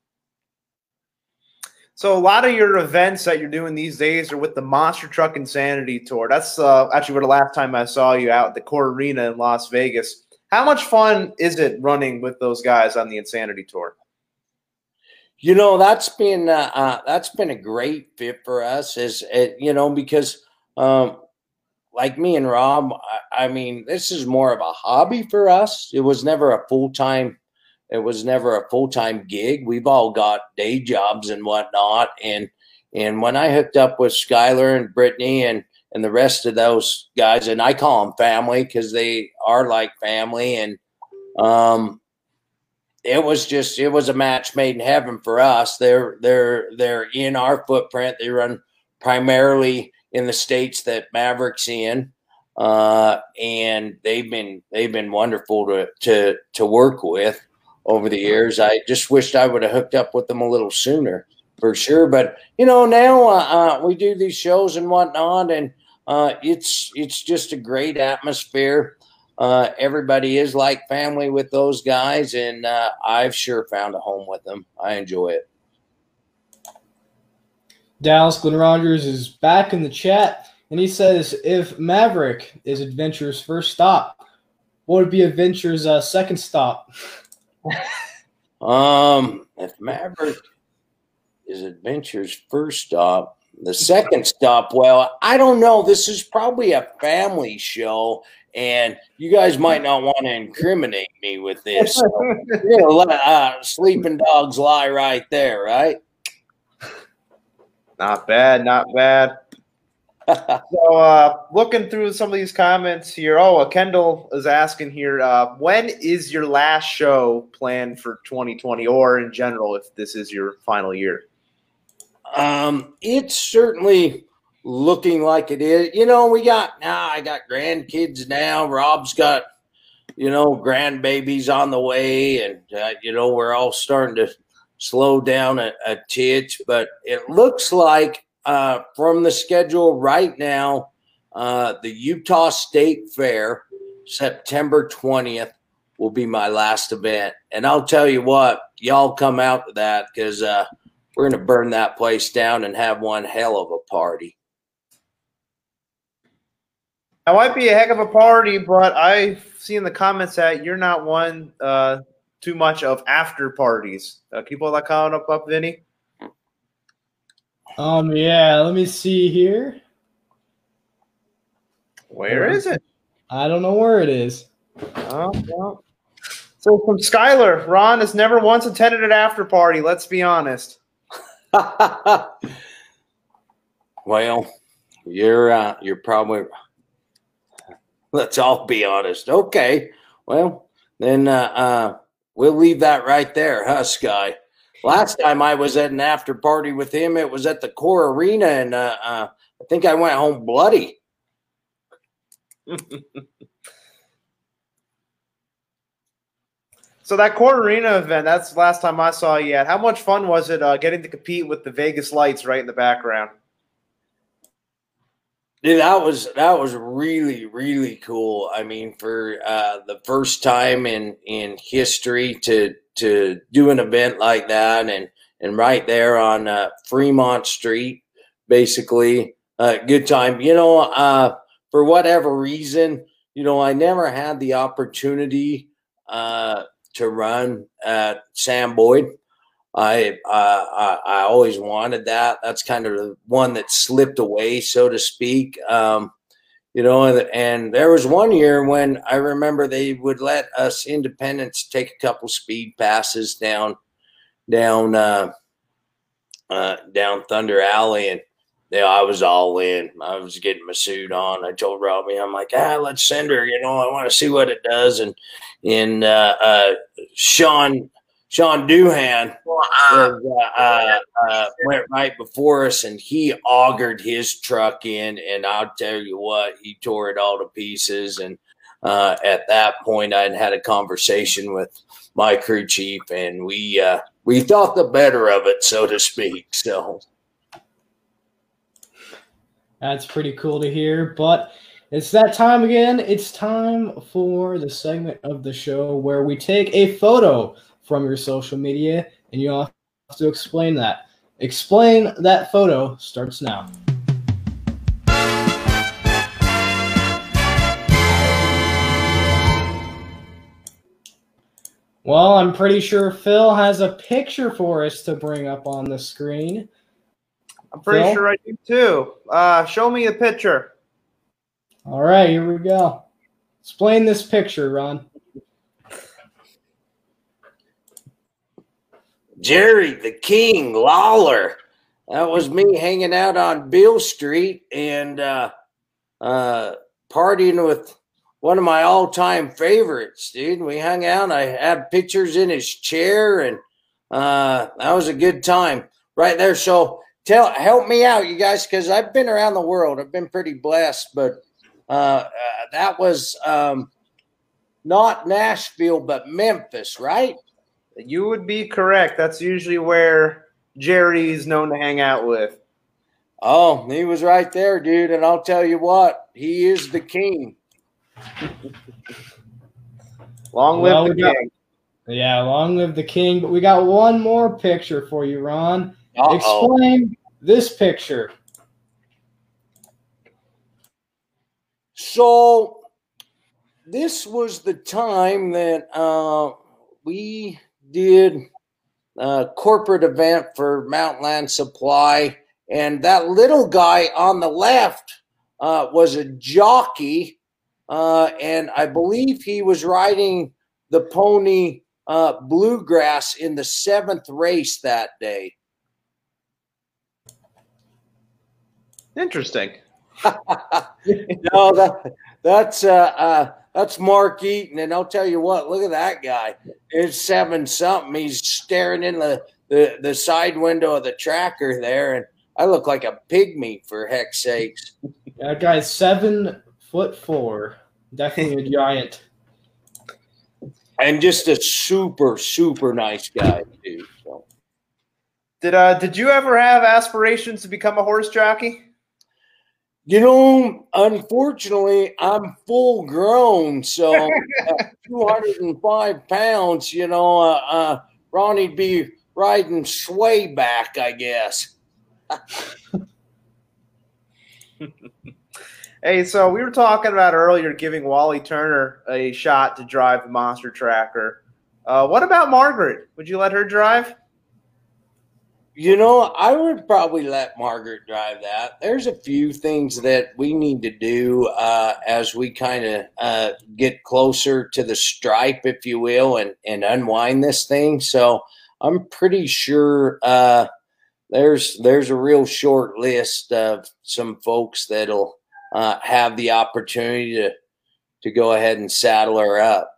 So a lot of your events that you're doing these days are with the Monster Truck Insanity Tour. That's uh, actually where the last time I saw you out at the Core Arena in Las Vegas. How much fun is it running with those guys on the Insanity Tour? You know, that's been uh, uh, that's been a great fit for us, as uh, you know, because um, like me and Rob, I, I mean, this is more of a hobby for us. It was never a full time. It was never a full time gig. We've all got day jobs and whatnot, and and when I hooked up with Skylar and Brittany and and the rest of those guys, and I call them family because they are like family, and um. It was just, it was a match made in heaven for us. They're, they're, they're in our footprint. They run primarily in the states that Maverick's in, uh, and they've been they've been wonderful to to to work with over the years. I just wished I would have hooked up with them a little sooner, for sure. But you know, now uh, uh, we do these shows and whatnot, and uh, it's it's just a great atmosphere. Uh, everybody is like family with those guys, and uh, I've sure found a home with them. I enjoy it. Dallas Glenn Rogers is back in the chat, and he says, if Maverick is Adventure's first stop, what would be Adventure's uh, second stop? um, if Maverick is Adventure's first stop, the second stop, well, I don't know. This is probably a family show, and you guys might not want to incriminate me with this. So, you know, let uh, sleeping dogs lie right there, right? Not bad, not bad. So, uh, looking through some of these comments here. Oh, uh, Kendall is asking here, uh, when is your last show planned for twenty twenty, or in general, if this is your final year? Um, it's certainly looking like it is. You know, we got now. I got grandkids now. Rob's got, you know, grandbabies on the way, and uh, you know, we're all starting to slow down a, a titch. But it looks like uh, from the schedule right now, uh, the Utah State Fair, September twentieth, will be my last event. And I'll tell you what, y'all come out to that, because uh, we're going to burn that place down and have one hell of a party. That might be a heck of a party, but I see in the comments that you're not one uh, too much of after parties. Uh, people that coming up, up, Vinny? Um, yeah, let me see here. Where is it? I don't know where it is. Oh, well. So from Skylar, Ron has never once attended an after party. Let's be honest. Well, you're uh, you're probably. Let's all be honest. Okay, well then uh, uh, we'll leave that right there, huh, Sky? Last time I was at an after party with him, it was at the Core Arena, and uh, uh, I think I went home bloody. So that Core Arena event, that's the last time I saw you at. How much fun was it uh, getting to compete with the Vegas lights right in the background? Dude, that was that was really, really cool. I mean, for uh, the first time in, in history to to do an event like that, and and right there on uh, Fremont Street, basically, uh, good time. You know, uh, for whatever reason, you know, I never had the opportunity uh, to run at Sam Boyd. I, uh, I I always wanted that. That's kind of the one that slipped away, so to speak. Um, you know, and, and there was one year when I remember they would let us independents take a couple speed passes down, down, uh, uh, down Thunder Alley, and you know, I was all in. I was getting my suit on. I told Robbie, I'm like, ah, let's send her. You know, I want to see what it does. And and uh, uh, Sean. Sean Doohan was, uh, uh, uh, went right before us, and he augured his truck in, and I'll tell you what, he tore it all to pieces. And uh, at that point, I'd had a conversation with my crew chief, and we uh, we thought the better of it, so to speak. So that's pretty cool to hear. But it's that time again. It's time for the segment of the show where we take a photo from your social media, and you have to explain that. Explain that photo starts now. Well, I'm pretty sure Phil has a picture for us to bring up on the screen. I'm pretty Phil? sure I do too. Uh, show me a picture. All right, here we go. Explain this picture, Ron. Jerry the King Lawler. That was me hanging out on Beale Street and uh, uh, partying with one of my all-time favorites, dude. We hung out. I had pictures in his chair, and uh, that was a good time right there. So tell help me out, you guys, because I've been around the world. I've been pretty blessed, but uh, uh, that was um, not Nashville, but Memphis, right? You would be correct. That's usually where Jerry's known to hang out with. Oh, he was right there, dude. And I'll tell you what, he is the king. Long live Well, the we got- king. Yeah, long live the king. But we got one more picture for you, Ron. Uh-oh. Explain this picture. So this was the time that uh, we did a corporate event for Mountain Land Supply, and that little guy on the left uh, was a jockey, uh, and I believe he was riding the pony uh, Bluegrass in the seventh race that day. Interesting. No, that that's uh, uh, that's Mark Eaton, and I'll tell you what. Look at that guy. It's seven something. He's staring in the, the the side window of the tracker there, and I look like a pygmy for heck's sakes. That guy's seven foot four. Definitely a giant. And just a super super nice guy too. So. Did uh did you ever have aspirations to become a horse jockey? You know, unfortunately, I'm full grown, so at two hundred five pounds, you know, uh, uh, Ronnie'd be riding sway back, I guess. Hey, so we were talking about earlier giving Wally Turner a shot to drive the monster tracker. Uh, what about Margaret? Would you let her drive? You know, I would probably let Margaret drive that. There's a few things that we need to do uh, as we kind of uh, get closer to the stripe, if you will, and, and unwind this thing. So I'm pretty sure uh, there's there's a real short list of some folks that'll uh, have the opportunity to to go ahead and saddle her up.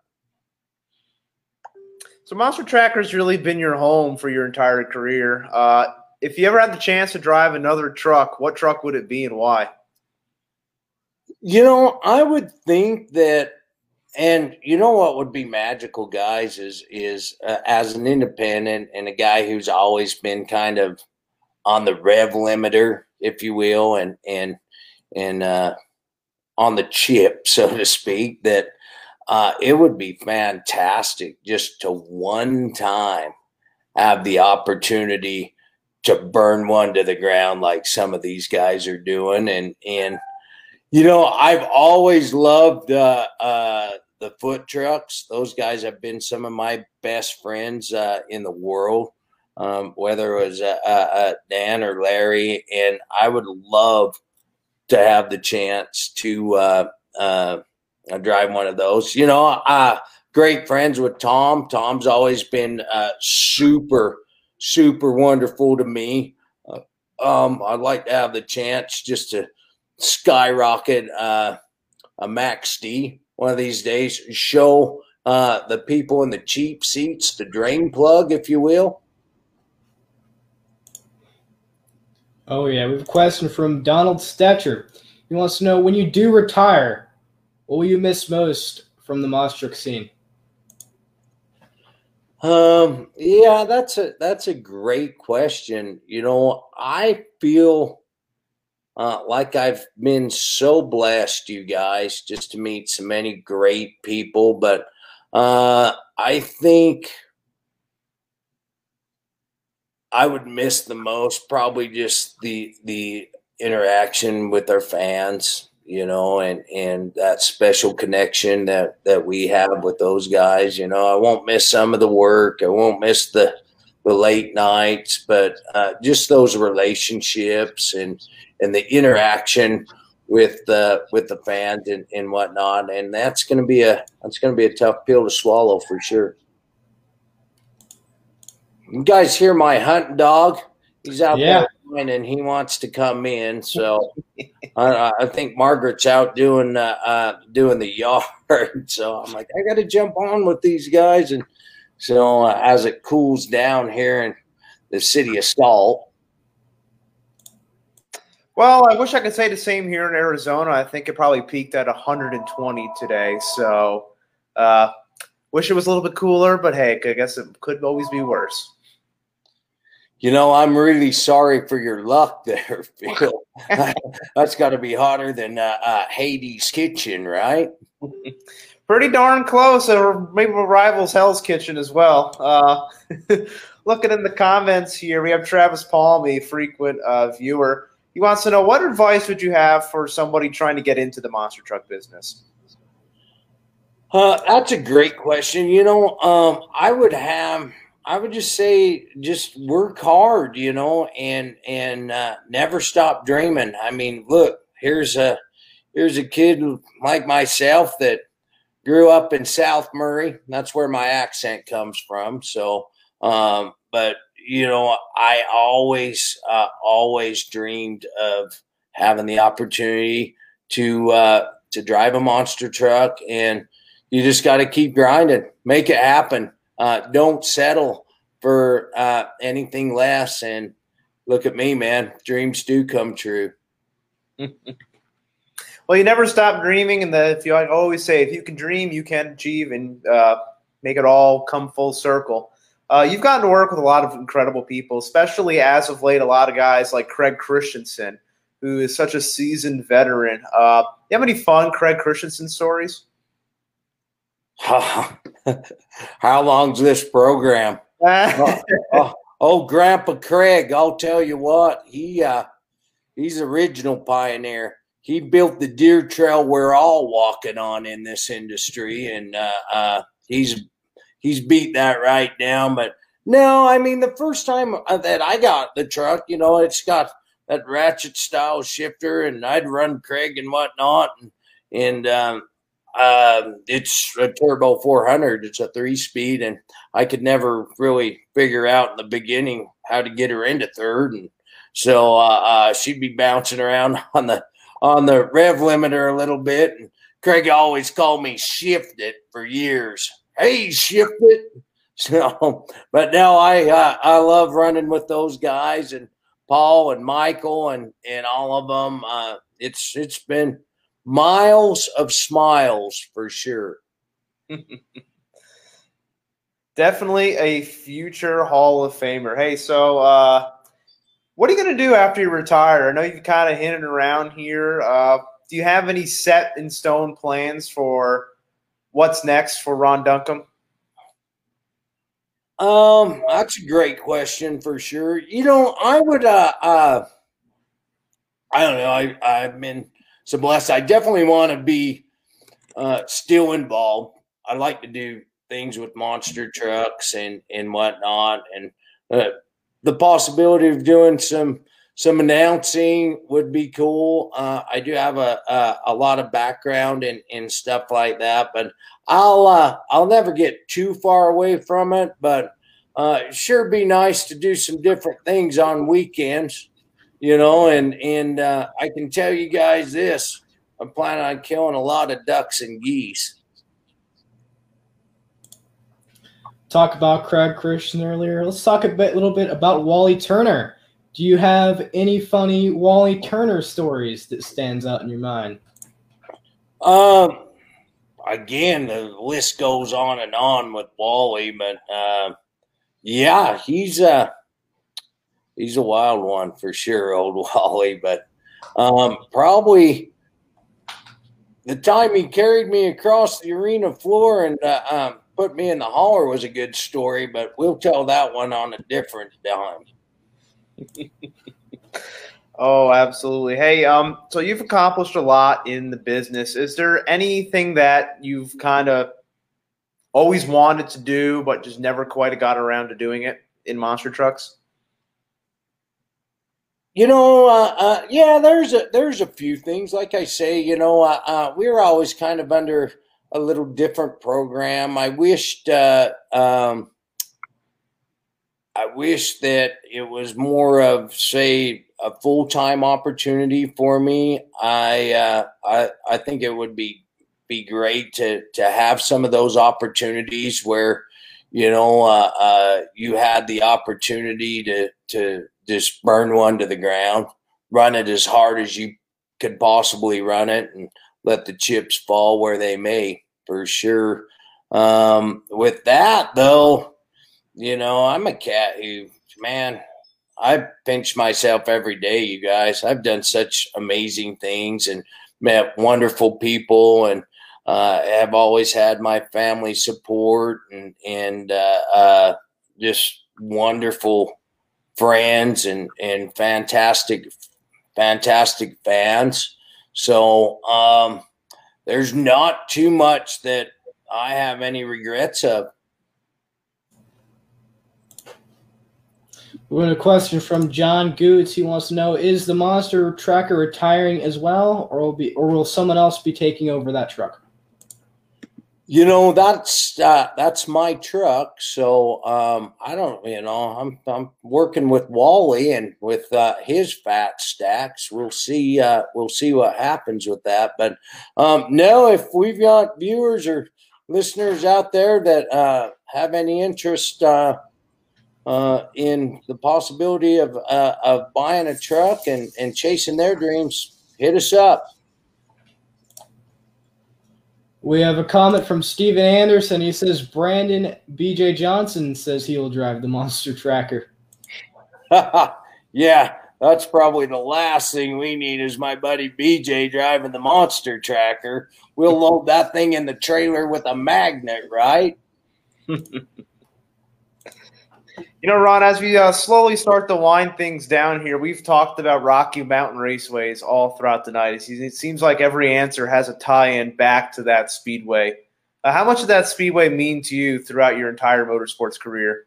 So Monster Tracker's really been your home for your entire career. Uh, if you ever had the chance to drive another truck, what truck would it be and why? You know, I would think that, and you know what would be magical, guys, is is uh, as an independent and a guy who's always been kind of on the rev limiter, if you will, and and and uh, on the chip, so to speak, that uh, it would be fantastic just to one time have the opportunity to burn one to the ground like some of these guys are doing. And, and you know, I've always loved uh, uh, the foot trucks. Those guys have been some of my best friends uh, in the world, um, whether it was uh, uh, Dan or Larry. And I would love to have the chance to uh, uh, drive one of those. You know, uh, great friends with Tom. Tom's always been uh, super, super wonderful to me. Uh, um, I'd like to have the chance just to skyrocket uh, a Max D one of these days, show uh, the people in the cheap seats the drain plug, if you will. Oh, yeah. We have a question from Donald Stetcher. He wants to know, when you do retire, what will you miss most from the Monster scene? Um, yeah, that's a that's a great question. You know, I feel uh, like I've been so blessed, you guys, just to meet so many great people. But uh, I think I would miss the most probably just the the interaction with our fans, you know, and, and that special connection that, that we have with those guys. You know, I won't miss some of the work. I won't miss the, the late nights, but uh, just those relationships and, and the interaction with the, with the fans and, and whatnot. And that's going to be a, that's going to be a tough pill to swallow for sure. You guys hear my hunting dog? He's out Yeah. there and he wants to come in. So I, I think Margaret's out doing uh, uh, doing the yard. So I'm like, I got to jump on with these guys. And so uh, as it cools down here in the city of Salt, Well, I wish I could say the same here in Arizona. I think it probably peaked at one hundred twenty today. So, uh, wish it was a little bit cooler, but hey, I guess it could always be worse. You know, I'm really sorry for your luck there, Phil. That's got to be hotter than uh, uh, Hades' Kitchen, right? Pretty darn close, or maybe a rival's Hell's Kitchen as well. Uh, looking in the comments here, we have Travis Palmy, frequent uh, viewer. He wants to know, what advice would you have for somebody trying to get into the monster truck business? Uh, that's a great question. You know, um, I would have, I would just say, just work hard, you know, and and uh, never stop dreaming. I mean, look, here's a here's a kid like myself that grew up in South Murray. That's where my accent comes from. So, um, but you know, I always, uh, always dreamed of having the opportunity to uh, to drive a monster truck, and you just got to keep grinding, make it happen. Uh, don't settle for uh, anything less. And look at me, man. Dreams do come true. Well, you never stop dreaming, and the, if you, I always say, if you can dream, you can achieve, and uh, make it all come full circle. Uh, you've gotten to work with a lot of incredible people, especially as of late, a lot of guys like Craig Christensen, who is such a seasoned veteran. Uh, you have any fun Craig Christensen stories? How long's this program? oh, oh, oh, Grandpa Craig, I'll tell you what, he uh, he's original pioneer. He built the deer trail we're all walking on in this industry, and uh, uh, he's he's beat that right down. But no, I mean, the first time that I got the truck, you know, it's got that ratchet style shifter, and I'd run Craig and whatnot, and and um, um, it's a turbo four hundred. It's a three speed, and I could never really figure out in the beginning how to get her into third, and so uh, uh, she'd be bouncing around on the on the rev limiter a little bit, and Craig always called me Shift It for years. Hey, Shift It. So, but now I uh, I love running with those guys, and Paul and Michael and and all of them. Uh, it's it's been miles of smiles for sure. Definitely a future Hall of Famer. Hey, so uh, what are you going to do after you retire? I know you've kind of hinted around here. Uh, do you have any set in stone plans for what's next for Ron Duncombe? Um, that's a great question for sure. You know, I would, uh, uh, I don't know. I, I've been so blessed. I definitely want to be, uh, still involved. I like to do things with monster trucks and, and whatnot. And, uh, the possibility of doing some, some announcing would be cool. Uh, I do have a, a, a lot of background in, in stuff like that, but I'll, uh, I'll never get too far away from it, but, uh, it sure be nice to do some different things on weekends, you know, and, and, uh, I can tell you guys this, I'm planning on killing a lot of ducks and geese. Talk about Craig Christian earlier. Let's talk a bit, little bit about Wally Turner. Do you have any funny Wally Turner stories that stands out in your mind? Um, again, the list goes on and on with Wally, but uh, yeah, he's a he's a wild one for sure, old Wally. But um, probably the time he carried me across the arena floor and uh, um, put me in the hauler was a good story, but we'll tell that one on a different time. Oh, absolutely. Hey, um, so you've accomplished a lot in the business. Is there anything that you've kind of always wanted to do, but just never quite got around to doing it in monster trucks? You know, uh, uh, yeah, there's a there's a few things. Like I say, you know, uh, uh, we were always kind of under a little different program. I wished, uh, um, I wish that it was more of, say, a full-time opportunity for me. I, uh, I, I think it would be be great to to have some of those opportunities where, you know, uh, uh, you had the opportunity to to just burn one to the ground. run it as hard as you could possibly run it and let the chips fall where they may, for sure. Um, with that, though, you know, I'm a cat who, man, I pinch myself every day, you guys. I've done such amazing things and met wonderful people, and uh, have always had my family support and, and uh, uh, just wonderful friends and, and fantastic, fantastic fans. So um, there's not too much that I have any regrets of. We have a question from John Goots. He wants to know, is the Monster Tracker retiring as well, or will be, or will someone else be taking over that truck? You know, that's uh, that's my truck. So um, I don't, you know, I'm I'm working with Wally and with uh, his fat stacks. We'll see. Uh, we'll see what happens with that. But um, no, if we've got viewers or listeners out there that uh, have any interest uh, uh, in the possibility of uh, of buying a truck and and chasing their dreams, hit us up. We have a comment from Steven Anderson. He says Brandon B J Johnson says he will drive the Monster Tracker. Yeah, that's probably the last thing we need is my buddy B J driving the Monster Tracker. We'll load that thing in the trailer with a magnet, right? You know, Ron, as we uh, slowly start to wind things down here, we've talked about Rocky Mountain Raceways all throughout the night. It seems like every answer has a tie-in back to that speedway. Uh, how much did that speedway mean to you throughout your entire motorsports career?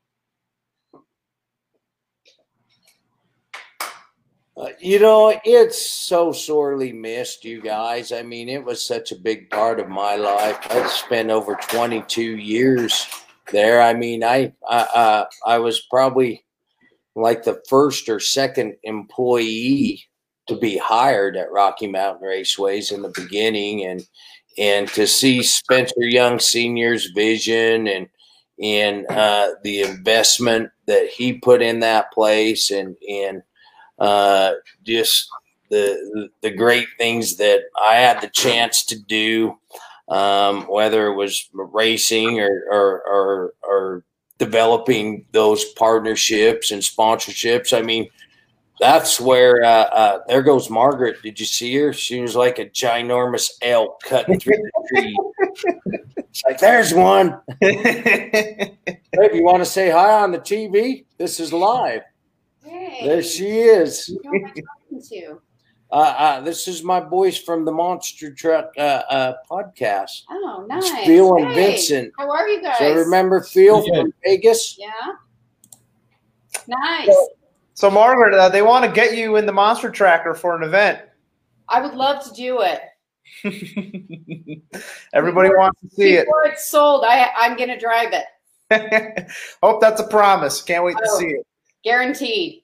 Uh, you know, it's so sorely missed, you guys. I mean, it was such a big part of my life. I've spent over twenty-two years there. I mean, I uh, I was probably like the first or second employee to be hired at Rocky Mountain Raceways in the beginning, and and to see Spencer Young Senior's vision and and uh, the investment that he put in that place, and and uh, just the the great things that I had the chance to do. Um, whether it was racing or, or, or, or developing those partnerships and sponsorships. I mean, that's where, uh, uh, there goes Margaret. Did you see her? She was like a ginormous elk cutting through the tree. It's like, there's one. Hey, you want to say hi on the T V? This is live. Hey. There she is. Who am I talking to? Uh, uh, this is my boys from the Monster Truck uh, uh, podcast. Oh, nice. It's Phil and hey, Vincent. How are you guys? So remember Phil Yeah. from Vegas? Yeah. Nice. So, so Margaret, uh, they want to get you in the Monster Tracker for an event. I would love to do it. Everybody before, wants to see before it. it's sold, I, I'm going to drive it. it. Hope that's a promise. Can't wait to Oh. see it. Guaranteed.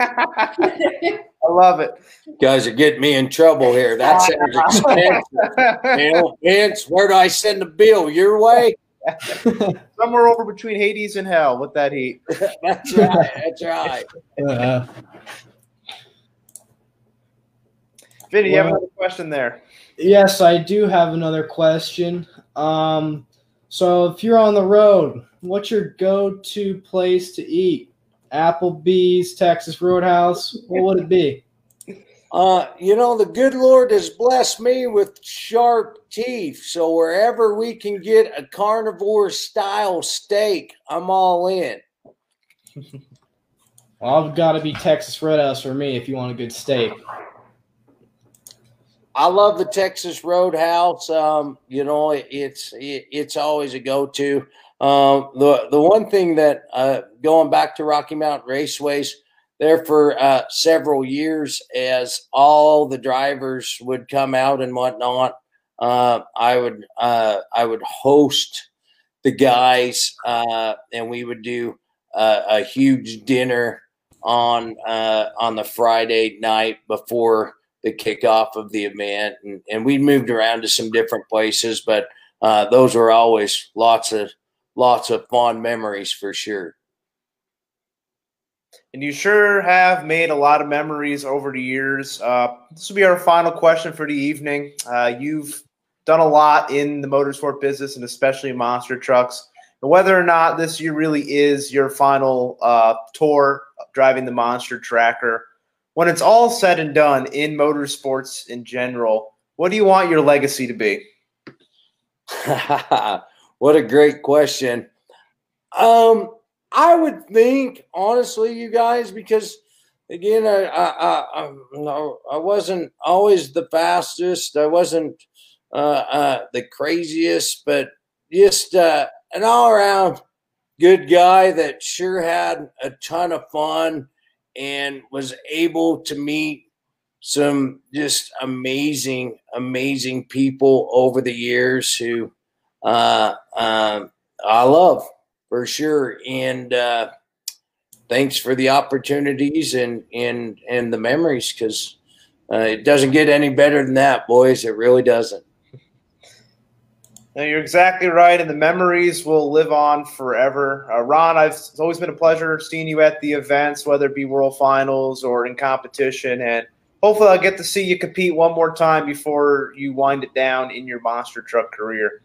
I love it. You guys are getting me in trouble here. That sounds expensive. You know, Vince, where do I send the bill? Your way? Somewhere over between Hades and hell with that heat. That's right. That's right. Uh, Vinny, you have Well- another question there. yes, I do have another question. Um, so if you're on the road, what's your go-to place to eat? Applebee's, Texas Roadhouse, what would it be? Uh, you know, the good Lord has blessed me with sharp teeth. So wherever we can get a carnivore style steak, I'm all in. Well, I've got to be Texas Roadhouse for me if you want a good steak. I love the Texas Roadhouse. Um, you know, it, it's it, it's always a go-to. Um, the the one thing that uh, going back to Rocky Mountain Raceways, there for uh, several years, as all the drivers would come out and whatnot, uh, I would uh, I would host the guys, uh, and we would do uh, a huge dinner on uh, on the Friday night before the kickoff of the event, and, and we moved around to some different places, but uh, those were always lots of lots of fond memories for sure. And you sure have made a lot of memories over the years. Uh, this will be our final question for the evening. Uh, you've done a lot in the motorsport business and especially monster trucks. And whether or not this year really is your final uh, tour driving the monster tracker, when it's all said and done in motorsports in general, what do you want your legacy to be? What a great question. Um, I would think, honestly, you guys, because again, I I I, I, no, I wasn't always the fastest. I wasn't uh, uh, the craziest, but just uh, an all-around good guy that sure had a ton of fun and was able to meet some just amazing, amazing people over the years who uh, uh, I love. For sure, and uh, thanks for the opportunities and and and the memories, because uh, it doesn't get any better than that, boys. It really doesn't. No, you're exactly right, and the memories will live on forever. Uh, Ron, I've, it's always been a pleasure seeing you at the events, whether it be World Finals or in competition, and hopefully I'll get to see you compete one more time before you wind it down in your monster truck career.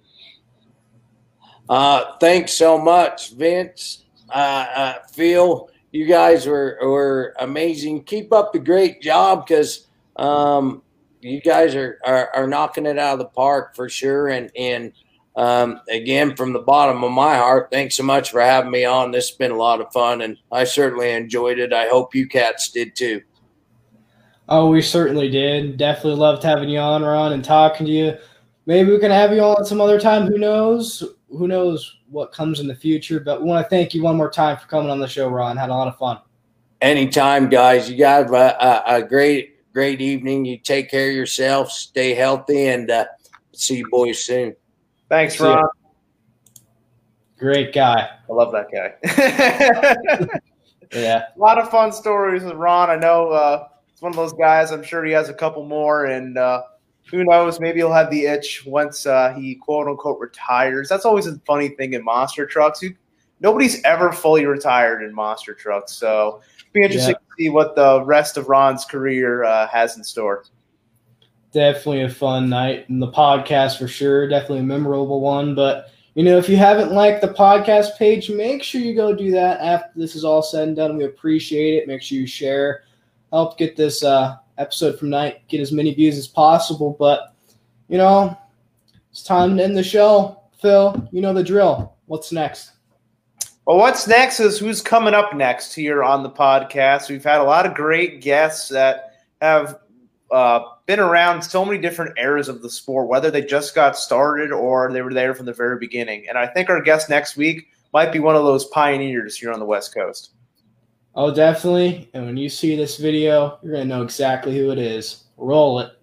Uh, thanks so much, Vince. Uh, uh, Phil, you guys were, were amazing. Keep up the great job, because um, you guys are, are, are knocking it out of the park for sure. And, and um, again, from the bottom of my heart, thanks so much for having me on. This has been a lot of fun, and I certainly enjoyed it. I hope you cats did too. Oh, we certainly did. Definitely loved having you on, Ron, and talking to you. Maybe we can have you on some other time. Who knows? Who knows what comes in the future? But we want to thank you one more time for coming on the show, Ron. Had a lot of fun. Anytime, guys. You guys have a, a, a great, great evening. You take care of yourself. Stay healthy, and uh, see you boys soon. Thanks, See Ron. ya. Great guy. I love that guy. Yeah. A lot of fun stories with Ron. I know uh, it's one of those guys. I'm sure he has a couple more, and uh, who knows? Maybe he'll have the itch once uh, he quote unquote retires. That's always a funny thing in monster trucks. You, nobody's ever fully retired in monster trucks, so it'll be interesting yeah. to see what the rest of Ron's career uh, has in store. Definitely a fun night in the podcast for sure. Definitely a memorable one. But you know, if you haven't liked the podcast page, make sure you go do that after this is all said and done. We appreciate it. Make sure you share. Help get this uh, episode from night, get as many views as possible. But, you know, it's time to end the show. Phil, you know the drill. What's next? Well, what's next is who's coming up next here on the podcast. We've had a lot of great guests that have uh, been around so many different eras of the sport, whether they just got started or they were there from the very beginning. And I think our guest next week might be one of those pioneers here on the West Coast. Oh, definitely. And when you see this video, you're going to know exactly who it is. Roll it.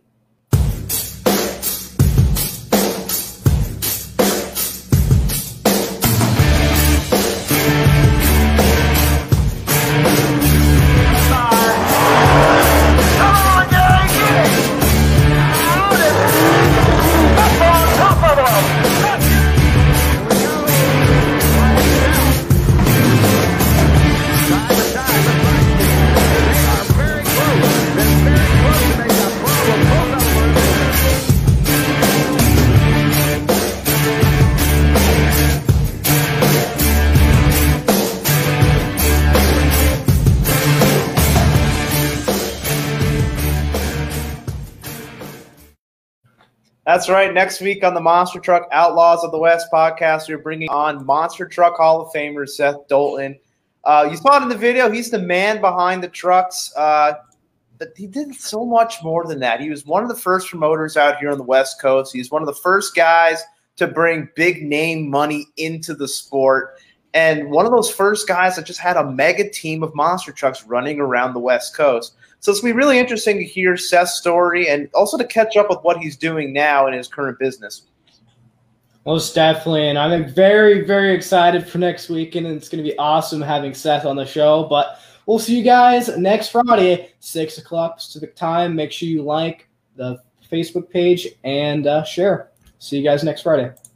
That's right. Next week on the Monster Truck Outlaws of the West podcast, we're bringing on Monster Truck Hall of Famer Seth Dolton. Uh, you saw it in the video. He's the man behind the trucks. Uh, but he did so much more than that. He was one of the first promoters out here on the West Coast. He's one of the first guys to bring big name money into the sport. And one of those first guys that just had a mega team of monster trucks running around the West Coast. So it's going to be really interesting to hear Seth's story and also to catch up with what he's doing now in his current business. Most definitely. And I'm very, very excited for next weekend. And it's going to be awesome having Seth on the show. But we'll see you guys next Friday, six o'clock Pacific time. Make sure you like the Facebook page and uh, share. See you guys next Friday.